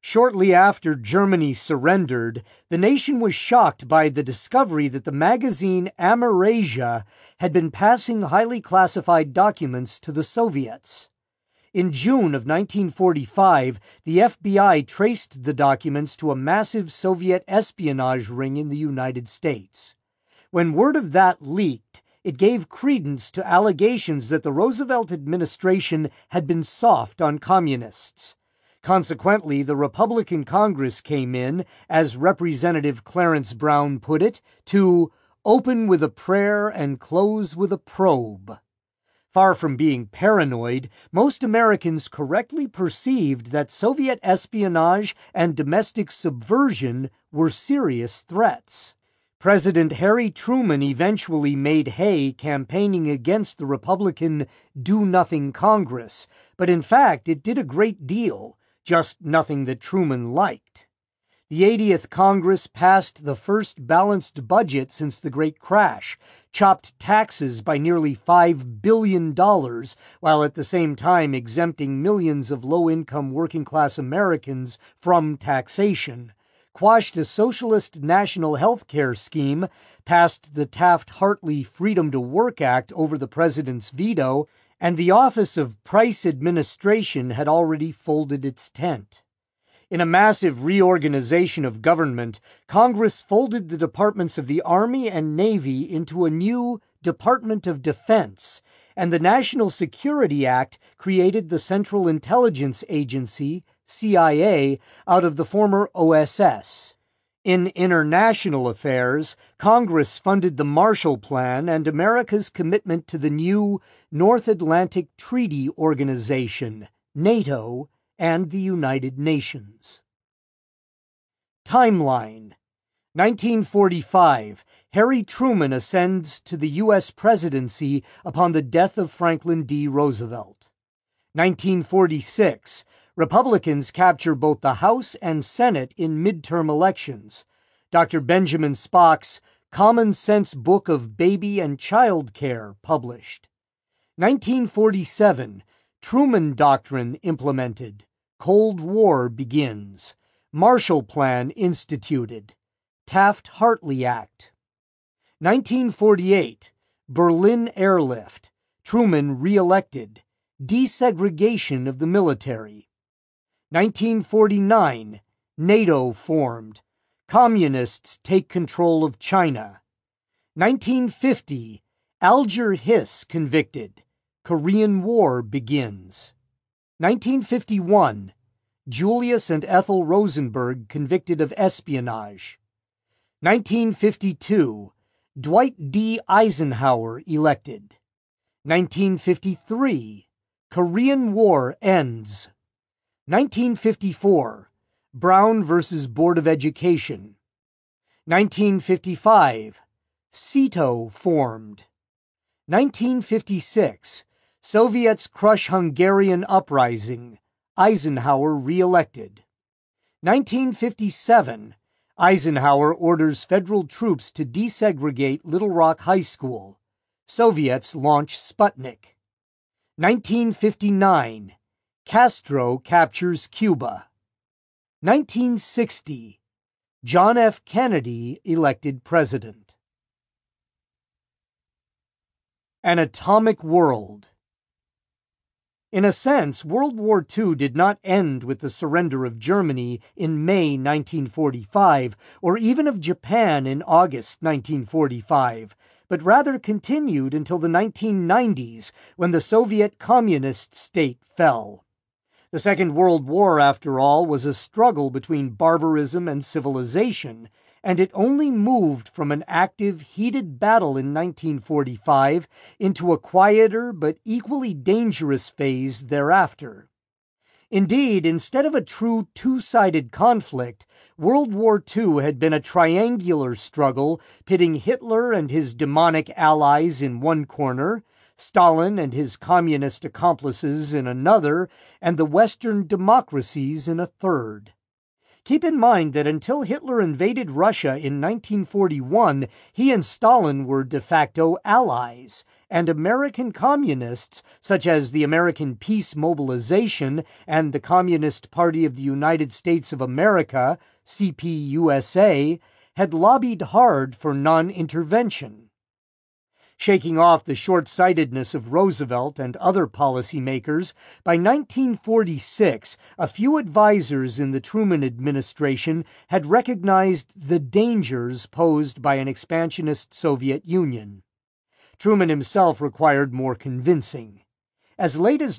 Shortly after Germany surrendered, the nation was shocked by the discovery that the magazine Amerasia had been passing highly classified documents to the Soviets. In June of 1945, the FBI traced the documents to a massive Soviet espionage ring in the United States. When word of that leaked, it gave credence to allegations that the Roosevelt administration had been soft on communists. Consequently, the Republican Congress came in, as Representative Clarence Brown put it, to open with a prayer and close with a probe. Far from being paranoid, most Americans correctly perceived that Soviet espionage and domestic subversion were serious threats. President Harry Truman eventually made hay campaigning against the Republican Do-Nothing Congress, but in fact it did a great deal, just nothing that Truman liked. The 80th Congress passed the first balanced budget since the Great Crash, chopped taxes by nearly $5 billion, while at the same time exempting millions of low-income working-class Americans from taxation, quashed a socialist national health care scheme, passed the Taft-Hartley Freedom to Work Act over the president's veto, and the Office of Price Administration had already folded its tent. In a massive reorganization of government, Congress folded the departments of the Army and Navy into a new Department of Defense, and the National Security Act created the Central Intelligence Agency, CIA, out of the former OSS. In international affairs, Congress funded the Marshall Plan and America's commitment to the new North Atlantic Treaty Organization, NATO, and the United Nations. Timeline: 1945. Harry Truman ascends to the U.S. presidency upon the death of Franklin D. Roosevelt. 1946. Republicans capture both the House and Senate in midterm elections. Dr. Benjamin Spock's Common Sense Book of Baby and Child Care published. 1947. Truman Doctrine implemented. Cold War begins. Marshall Plan instituted. Taft-Hartley Act. 1948. Berlin Airlift. Truman re-elected. Desegregation of the military. 1949. NATO formed. Communists take control of China. 1950. Alger Hiss convicted. Korean War begins. 1951. Julius and Ethel Rosenberg convicted of espionage. 1952. Dwight D. Eisenhower elected. 1953. Korean War ends. 1954. Brown versus Board of Education. 1955. SEATO formed. 1956. Soviets crush Hungarian uprising. Eisenhower re-elected. 1957. Eisenhower orders federal troops to desegregate Little Rock High School. Soviets launch Sputnik. 1959. Castro captures Cuba. 1960. John F. Kennedy elected president. An Atomic World. In a sense, World War II did not end with the surrender of Germany in May 1945, or even of Japan in August 1945, but rather continued until the 1990s, when the Soviet Communist state fell. The Second World War, after all, was a struggle between barbarism and civilization, and it only moved from an active, heated battle in 1945 into a quieter but equally dangerous phase thereafter. Indeed, instead of a true two-sided conflict, World War II had been a triangular struggle pitting Hitler and his demonic allies in one corner, Stalin and his communist accomplices in another, and the Western democracies in a third. Keep in mind that until Hitler invaded Russia in 1941, he and Stalin were de facto allies, and American communists, such as the American Peace Mobilization and the Communist Party of the United States of America, CPUSA, had lobbied hard for non-intervention. Shaking off the short-sightedness of Roosevelt and other policymakers, by 1946, a few advisors in the Truman administration had recognized the dangers posed by an expansionist Soviet Union. Truman himself required more convincing. As late as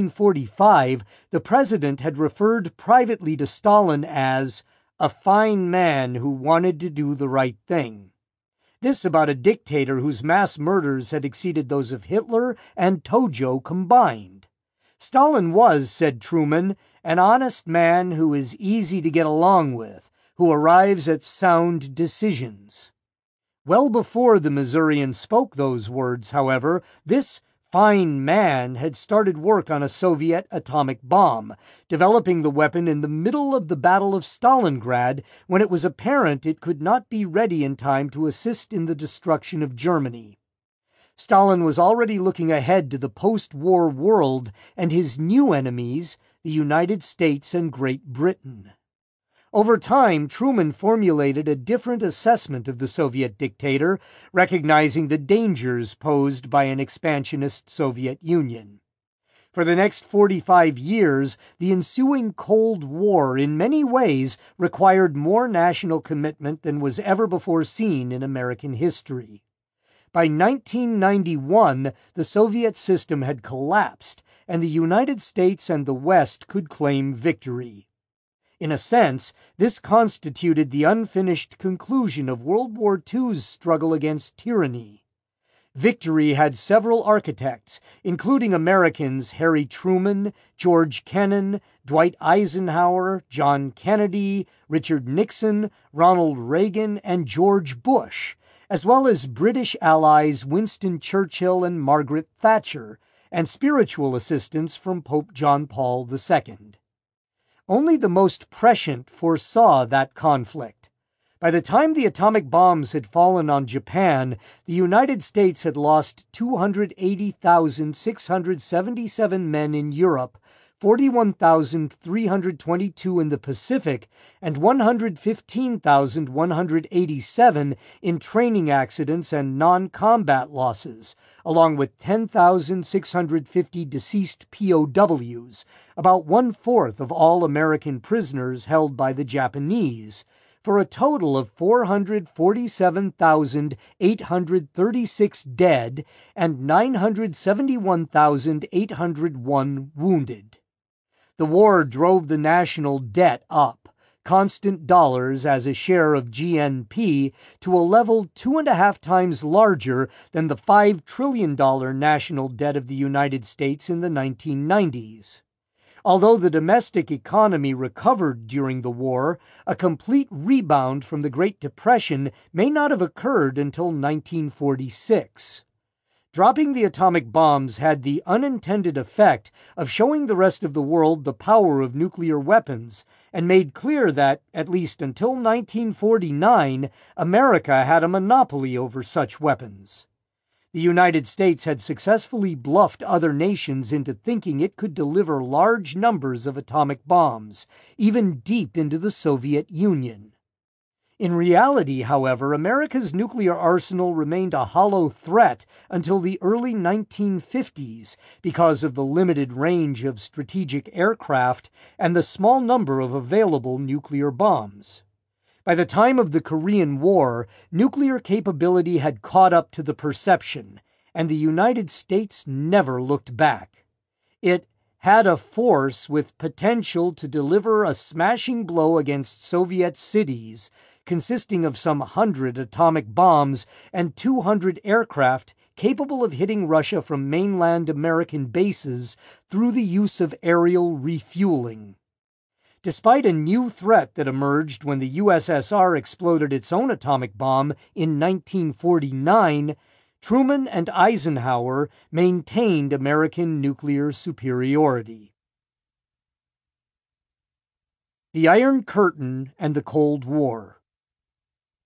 1945, the president had referred privately to Stalin as a fine man who wanted to do the right thing. This about a dictator whose mass murders had exceeded those of Hitler and Tojo combined. Stalin was, said Truman, an honest man who is easy to get along with, who arrives at sound decisions. Well before the Missourian spoke those words, however, this fine man had started work on a Soviet atomic bomb, developing the weapon in the middle of the Battle of Stalingrad when it was apparent it could not be ready in time to assist in the destruction of Germany. Stalin was already looking ahead to the post-war world and his new enemies, the United States and Great Britain. Over time, Truman formulated a different assessment of the Soviet dictator, recognizing the dangers posed by an expansionist Soviet Union. For the next 45 years, the ensuing Cold War in many ways required more national commitment than was ever before seen in American history. By 1991, the Soviet system had collapsed, and the United States and the West could claim victory. In a sense, this constituted the unfinished conclusion of World War II's struggle against tyranny. Victory had several architects, including Americans Harry Truman, George Kennan, Dwight Eisenhower, John Kennedy, Richard Nixon, Ronald Reagan, and George Bush, as well as British allies Winston Churchill and Margaret Thatcher, and spiritual assistance from Pope John Paul II. Only the most prescient foresaw that conflict. By the time the atomic bombs had fallen on Japan, the United States had lost 280,677 men in Europe, 41,322 in the Pacific, and 115,187 in training accidents and non-combat losses, along with 10,650 deceased POWs, about one-fourth of all American prisoners held by the Japanese, for a total of 447,836 dead and 971,801 wounded. The war drove the national debt up, constant dollars as a share of GNP, to a level 2.5 times larger than the $5 trillion national debt of the United States in the 1990s. Although the domestic economy recovered during the war, a complete rebound from the Great Depression may not have occurred until 1946. Dropping the atomic bombs had the unintended effect of showing the rest of the world the power of nuclear weapons, and made clear that, at least until 1949, America had a monopoly over such weapons. The United States had successfully bluffed other nations into thinking it could deliver large numbers of atomic bombs, even deep into the Soviet Union. In reality, however, America's nuclear arsenal remained a hollow threat until the early 1950s because of the limited range of strategic aircraft and the small number of available nuclear bombs. By the time of the Korean War, nuclear capability had caught up to the perception, and the United States never looked back. It had a force with potential to deliver a smashing blow against Soviet cities, consisting of some 100 atomic bombs and 200 aircraft capable of hitting Russia from mainland American bases through the use of aerial refueling. Despite a new threat that emerged when the USSR exploded its own atomic bomb in 1949, Truman and Eisenhower maintained American nuclear superiority. The Iron Curtain and the Cold War.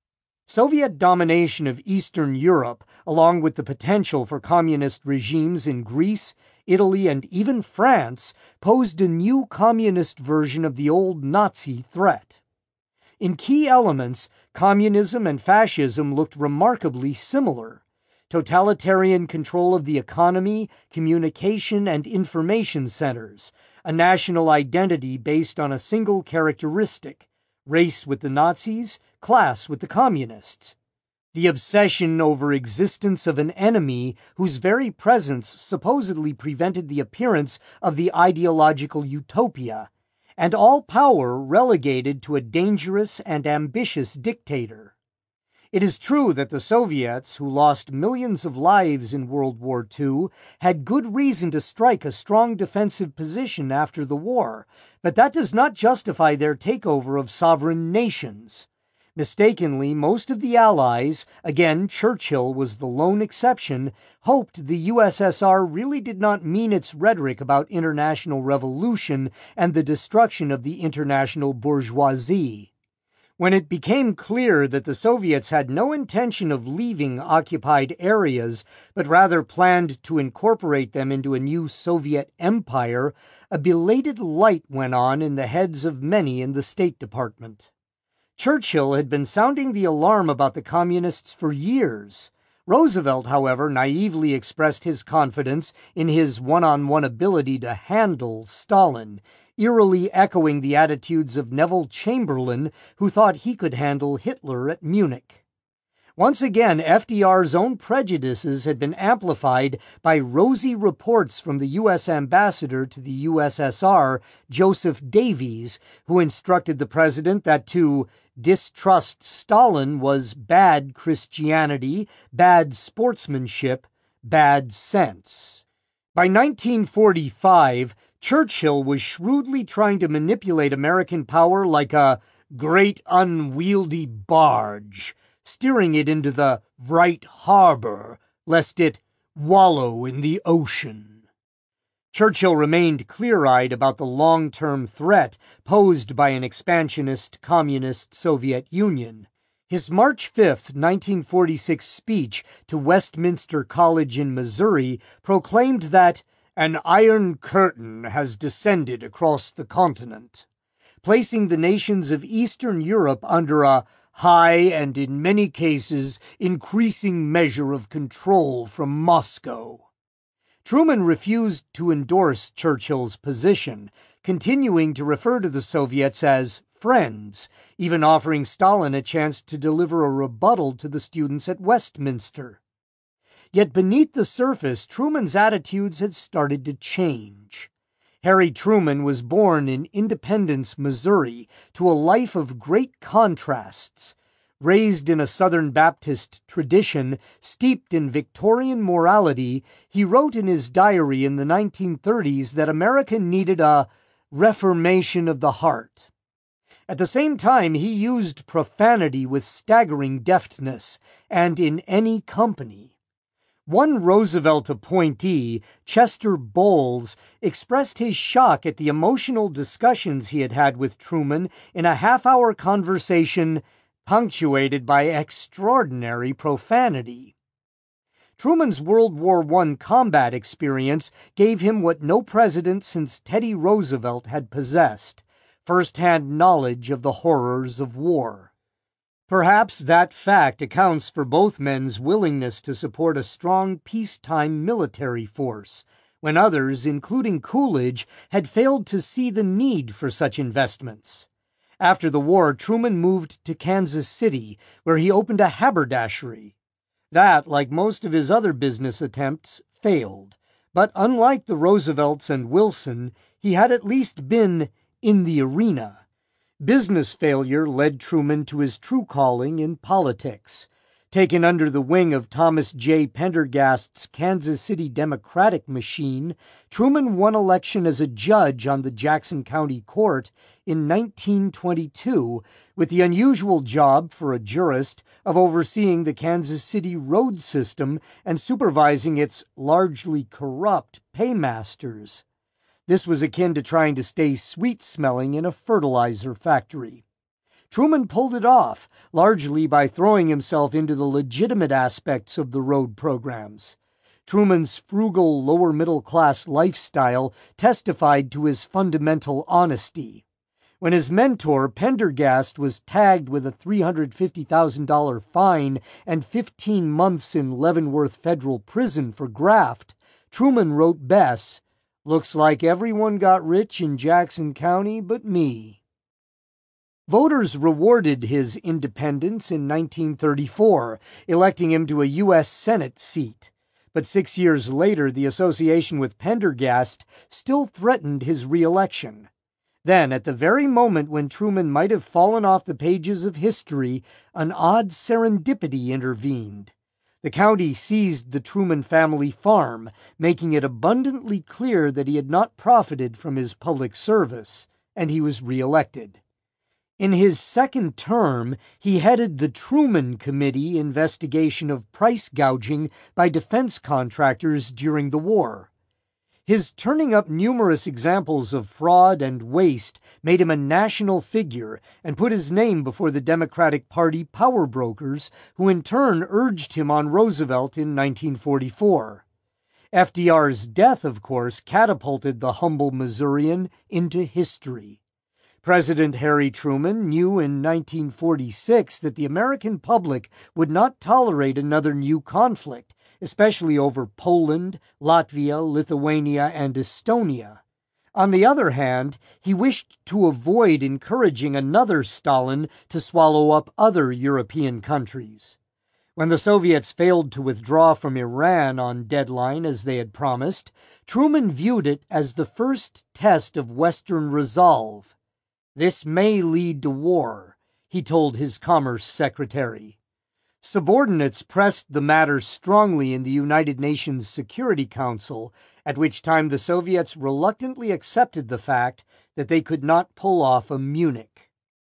Soviet domination of Eastern Europe, along with the potential for communist regimes in Greece, Italy, and even France, posed a new communist version of the old Nazi threat. In key elements, communism and fascism looked remarkably similar. Totalitarian control of the economy, communication, and information centers, a national identity based on a single characteristic: race with the Nazis, class with the communists. The obsession over existence of an enemy whose very presence supposedly prevented the appearance of the ideological utopia, and all power relegated to a dangerous and ambitious dictator. It is true that the Soviets, who lost millions of lives in World War II, had good reason to strike a strong defensive position after the war, but that does not justify their takeover of sovereign nations. Mistakenly, most of the Allies, again Churchill was the lone exception, hoped the USSR really did not mean its rhetoric about international revolution and the destruction of the international bourgeoisie. When it became clear that the Soviets had no intention of leaving occupied areas, but rather planned to incorporate them into a new Soviet empire, a belated light went on in the heads of many in the State Department. Churchill had been sounding the alarm about the communists for years. Roosevelt, however, naively expressed his confidence in his one-on-one ability to handle Stalin, eerily echoing the attitudes of Neville Chamberlain, who thought he could handle Hitler at Munich. Once again, FDR's own prejudices had been amplified by rosy reports from the U.S. ambassador to the USSR, Joseph Davies, who instructed the president that to distrust Stalin was bad Christianity, bad sportsmanship, bad sense. By 1945, Churchill was shrewdly trying to manipulate American power like a great unwieldy barge, steering it into the right harbor, lest it wallow in the ocean. Churchill remained clear-eyed about the long-term threat posed by an expansionist communist Soviet Union. His March 5, 1946 speech to Westminster College in Missouri proclaimed that an iron curtain has descended across the continent, placing the nations of Eastern Europe under a high and, in many cases, increasing measure of control from Moscow. Truman refused to endorse Churchill's position, continuing to refer to the Soviets as friends, even offering Stalin a chance to deliver a rebuttal to the students at Westminster. Yet beneath the surface, Truman's attitudes had started to change. Harry Truman was born in Independence, Missouri, to a life of great contrasts. Raised in a Southern Baptist tradition steeped in Victorian morality, he wrote in his diary in the 1930s that America needed a reformation of the heart. At the same time, he used profanity with staggering deftness, and in any company. One Roosevelt appointee, Chester Bowles, expressed his shock at the emotional discussions he had had with Truman in a half-hour conversation punctuated by extraordinary profanity. Truman's World War I combat experience gave him what no president since Teddy Roosevelt had possessed: first-hand knowledge of the horrors of war. Perhaps that fact accounts for both men's willingness to support a strong peacetime military force, when others, including Coolidge, had failed to see the need for such investments. After the war, Truman moved to Kansas City, where he opened a haberdashery. That, like most of his other business attempts, failed. But unlike the Roosevelts and Wilson, he had at least been in the arena. Business failure led Truman to his true calling in politics. Taken under the wing of Thomas J. Pendergast's Kansas City Democratic machine, Truman won election as a judge on the Jackson County Court in 1922, with the unusual job for a jurist of overseeing the Kansas City road system and supervising its largely corrupt paymasters. This was akin to trying to stay sweet-smelling in a fertilizer factory. Truman pulled it off, largely by throwing himself into the legitimate aspects of the road programs. Truman's frugal lower-middle-class lifestyle testified to his fundamental honesty. When his mentor, Pendergast, was tagged with a $350,000 fine and 15 months in Leavenworth Federal Prison for graft, Truman wrote Bess, "Looks like everyone got rich in Jackson County but me." Voters rewarded his independence in 1934, electing him to a U.S. Senate seat. But 6 years later, the association with Pendergast still threatened his re-election. Then, at the very moment when Truman might have fallen off the pages of history, an odd serendipity intervened. The county seized the Truman family farm, making it abundantly clear that he had not profited from his public service, and he was re-elected. In his second term, he headed the Truman Committee investigation of price gouging by defense contractors during the war. His turning up numerous examples of fraud and waste made him a national figure and put his name before the Democratic Party power brokers, who in turn urged him on Roosevelt in 1944. FDR's death, of course, catapulted the humble Missourian into history. President Harry Truman knew in 1946 that the American public would not tolerate another new conflict, especially over Poland, Latvia, Lithuania, and Estonia. On the other hand, he wished to avoid encouraging another Stalin to swallow up other European countries. When the Soviets failed to withdraw from Iran on deadline as they had promised, Truman viewed it as the first test of Western resolve. "This may lead to war," he told his Commerce Secretary. Subordinates pressed the matter strongly in the United Nations Security Council, at which time the Soviets reluctantly accepted the fact that they could not pull off a Munich.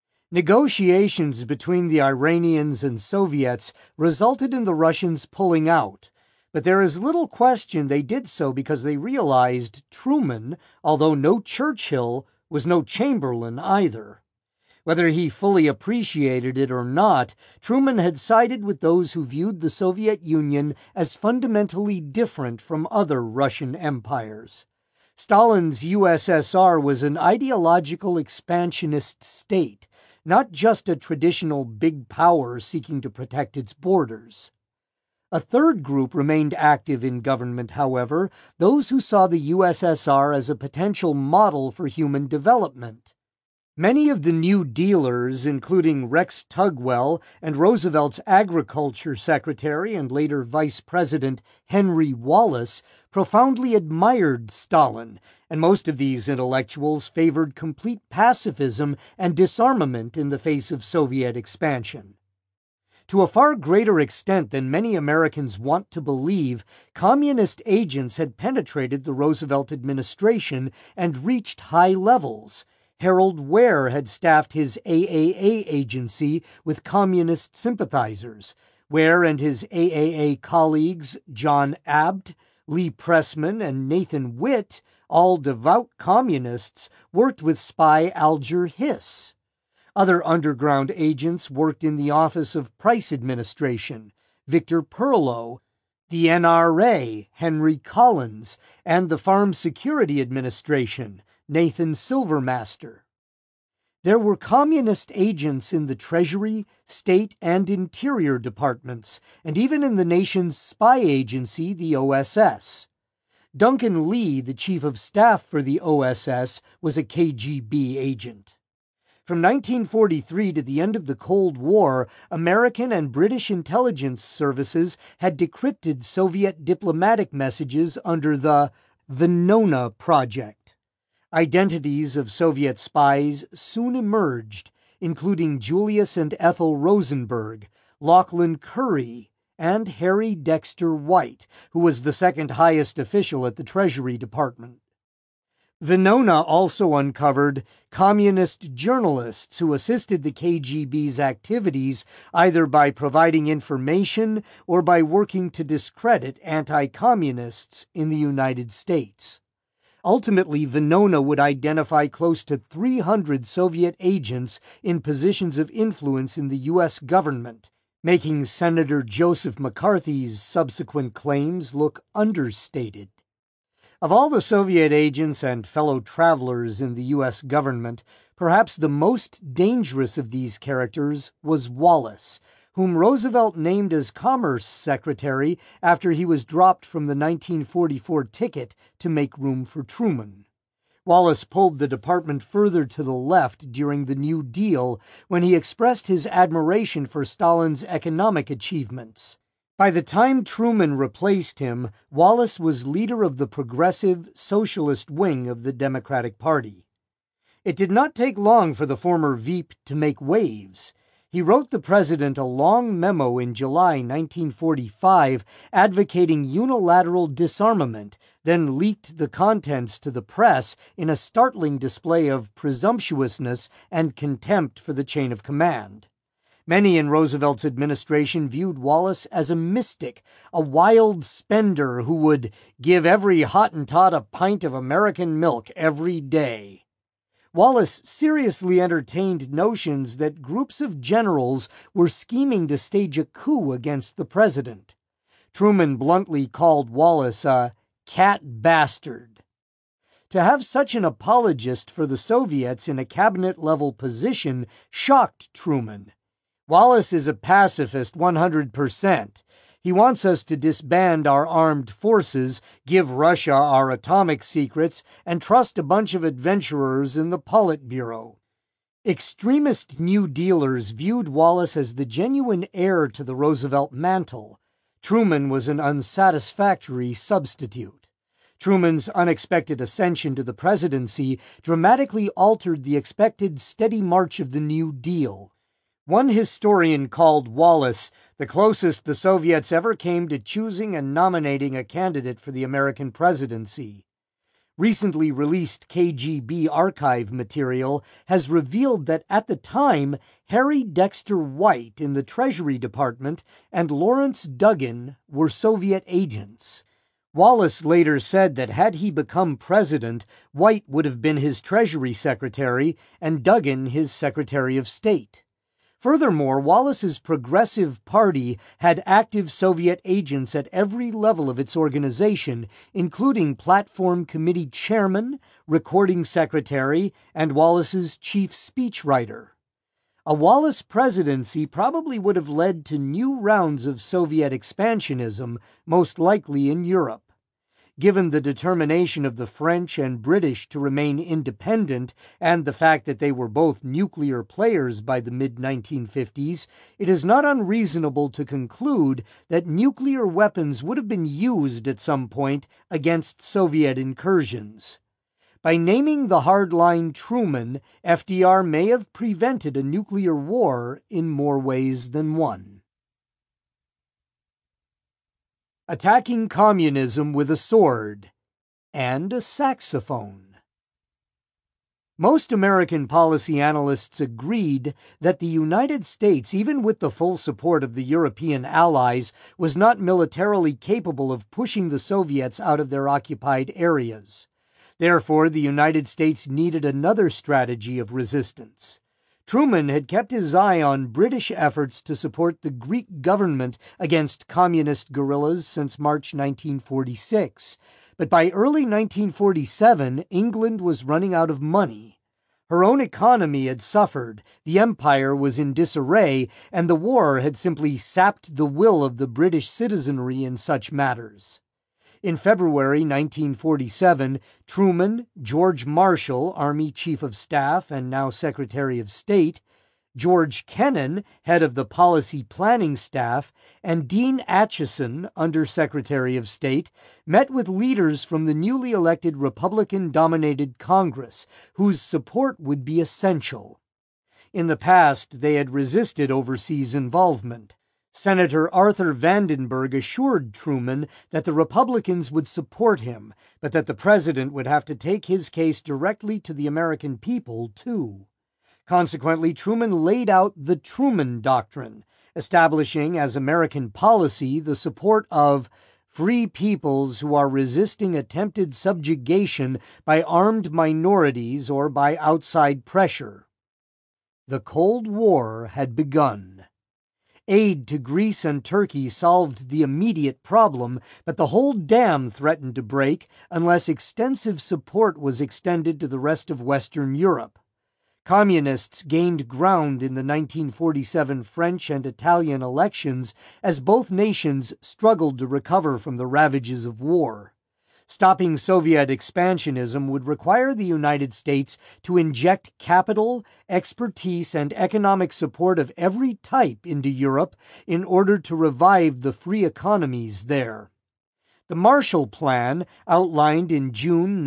Negotiations between the Iranians and Soviets resulted in the Russians pulling out, but there is little question they did so because they realized Truman, although no Churchill, was no Chamberlain either. Whether he fully appreciated it or not, Truman had sided with those who viewed the Soviet Union as fundamentally different from other Russian empires. Stalin's USSR was an ideological expansionist state, not just a traditional big power seeking to protect its borders. A third group remained active in government, however, those who saw the USSR as a potential model for human development. Many of the New Dealers, including Rex Tugwell and Roosevelt's Agriculture Secretary and later Vice President Henry Wallace, profoundly admired Stalin, and most of these intellectuals favored complete pacifism and disarmament in the face of Soviet expansion. To a far greater extent than many Americans want to believe, communist agents had penetrated the Roosevelt administration and reached high levels. Harold Ware had staffed his AAA agency with communist sympathizers. Ware and his AAA colleagues, John Abt, Lee Pressman, and Nathan Witt, all devout communists, worked with spy Alger Hiss. Other underground agents worked in the Office of Price Administration, Victor Perlow, the NRA, Henry Collins, and the Farm Security Administration, Nathan Silvermaster. There were communist agents in the Treasury, State, and Interior departments, and even in the nation's spy agency, the OSS. Duncan Lee, the chief of staff for the OSS, was a KGB agent. From 1943 to the end of the Cold War, American and British intelligence services had decrypted Soviet diplomatic messages under the Venona Project. Identities of Soviet spies soon emerged, including Julius and Ethel Rosenberg, Lachlan Curry, and Harry Dexter White, who was the second highest official at the Treasury Department. Venona also uncovered communist journalists who assisted the KGB's activities either by providing information or by working to discredit anti-communists in the United States. Ultimately, Venona would identify close to 300 Soviet agents in positions of influence in the U.S. government, making Senator Joseph McCarthy's subsequent claims look understated. Of all the Soviet agents and fellow travelers in the U.S. government, perhaps the most dangerous of these characters was Wallace, whom Roosevelt named as Commerce Secretary after he was dropped from the 1944 ticket to make room for Truman. Wallace pulled the department further to the left during the New Deal when he expressed his admiration for Stalin's economic achievements. By the time Truman replaced him, Wallace was leader of the progressive socialist wing of the Democratic Party. It did not take long for the former Veep to make waves. He wrote the president a long memo in July 1945 advocating unilateral disarmament, then leaked the contents to the press in a startling display of presumptuousness and contempt for the chain of command. Many in Roosevelt's administration viewed Wallace as a mystic, a wild spender who would give every Hottentot a pint of American milk every day. Wallace seriously entertained notions that groups of generals were scheming to stage a coup against the president. Truman bluntly called Wallace a cat bastard. To have such an apologist for the Soviets in a cabinet-level position shocked Truman. Wallace is a pacifist 100%. He wants us to disband our armed forces, give Russia our atomic secrets, and trust a bunch of adventurers in the Politburo. Extremist New Dealers viewed Wallace as the genuine heir to the Roosevelt mantle. Truman was an unsatisfactory substitute. Truman's unexpected ascension to the presidency dramatically altered the expected steady march of the New Deal. One historian called Wallace the closest the Soviets ever came to choosing and nominating a candidate for the American presidency. Recently released KGB archive material has revealed that at the time, Harry Dexter White in the Treasury Department and Lawrence Duggan were Soviet agents. Wallace later said that had he become president, White would have been his Treasury Secretary and Duggan his Secretary of State. Furthermore, Wallace's Progressive Party had active Soviet agents at every level of its organization, including Platform Committee Chairman, Recording Secretary, and Wallace's chief speechwriter. A Wallace presidency probably would have led to new rounds of Soviet expansionism, most likely in Europe. Given the determination of the French and British to remain independent and the fact that they were both nuclear players by the mid-1950s, it is not unreasonable to conclude that nuclear weapons would have been used at some point against Soviet incursions. By naming the hardline Truman, FDR may have prevented a nuclear war in more ways than one. Attacking Communism with a Sword and a Saxophone. Most American policy analysts agreed that the United States, even with the full support of the European allies, was not militarily capable of pushing the Soviets out of their occupied areas. Therefore, the United States needed another strategy of resistance. Truman had kept his eye on British efforts to support the Greek government against communist guerrillas since March 1946, but by early 1947, England was running out of money. Her own economy had suffered, the empire was in disarray, and the war had simply sapped the will of the British citizenry in such matters. In February 1947, Truman, George Marshall, Army Chief of Staff and now Secretary of State, George Kennan, head of the Policy Planning Staff, and Dean Acheson, Under Secretary of State, met with leaders from the newly elected Republican-dominated Congress, whose support would be essential. In the past, they had resisted overseas involvement. Senator Arthur Vandenberg assured Truman that the Republicans would support him, but that the president would have to take his case directly to the American people, too. Consequently, Truman laid out the Truman Doctrine, establishing as American policy the support of free peoples who are resisting attempted subjugation by armed minorities or by outside pressure. The Cold War had begun. Aid to Greece and Turkey solved the immediate problem, but the whole dam threatened to break unless extensive support was extended to the rest of Western Europe. Communists gained ground in the 1947 French and Italian elections as both nations struggled to recover from the ravages of war. Stopping Soviet expansionism would require the United States to inject capital, expertise, and economic support of every type into Europe in order to revive the free economies there. The Marshall Plan, outlined in June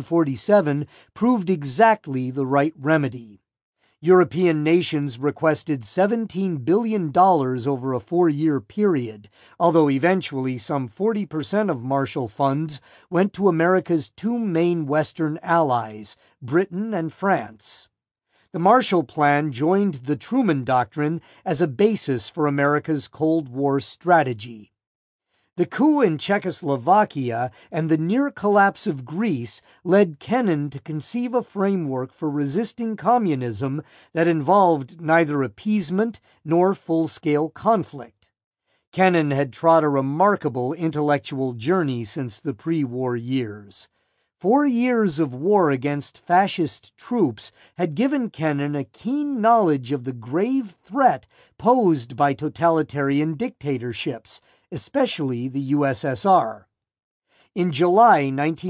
1947, proved exactly the right remedy. European nations requested $17 billion over a 4-year period, although eventually some 40% of Marshall funds went to America's two main Western allies, Britain and France. The Marshall Plan joined the Truman Doctrine as a basis for America's Cold War strategy. The coup in Czechoslovakia and the near collapse of Greece led Kennan to conceive a framework for resisting communism that involved neither appeasement nor full-scale conflict. Kennan had trod a remarkable intellectual journey since the pre-war years. 4 years of war against fascist troops had given Kennan a keen knowledge of the grave threat posed by totalitarian dictatorships, especially the USSR. In July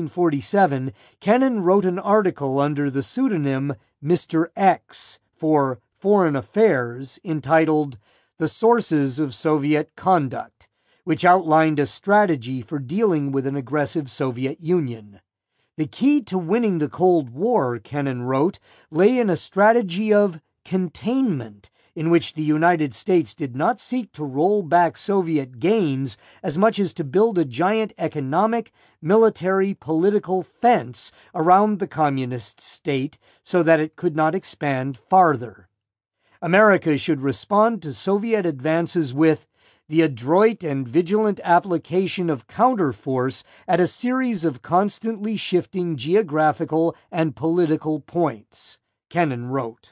1947, Kennan wrote an article under the pseudonym Mr. X for Foreign Affairs entitled The Sources of Soviet Conduct, which outlined a strategy for dealing with an aggressive Soviet Union. The key to winning the Cold War, Kennan wrote, lay in a strategy of containment, in which the United States did not seek to roll back Soviet gains as much as to build a giant economic, military, political fence around the communist state so that it could not expand farther. America should respond to Soviet advances with the adroit and vigilant application of counterforce at a series of constantly shifting geographical and political points, Kennan wrote.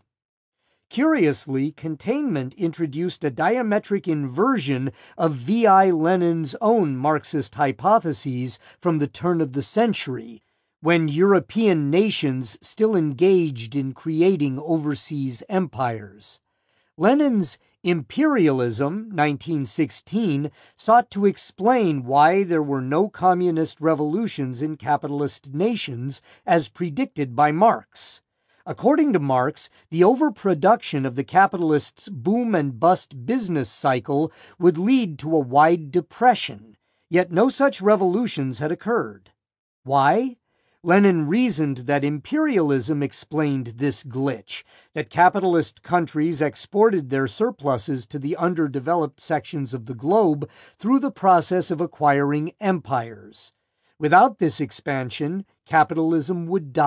Curiously, containment introduced a diametric inversion of V.I. Lenin's own Marxist hypotheses from the turn of the century, when European nations still engaged in creating overseas empires. Lenin's Imperialism, 1916, sought to explain why there were no communist revolutions in capitalist nations, as predicted by Marx. According to Marx, the overproduction of the capitalists' boom and bust business cycle would lead to a wide depression, yet no such revolutions had occurred. Why? Lenin reasoned that imperialism explained this glitch, that capitalist countries exported their surpluses to the underdeveloped sections of the globe through the process of acquiring empires. Without this expansion, capitalism would die.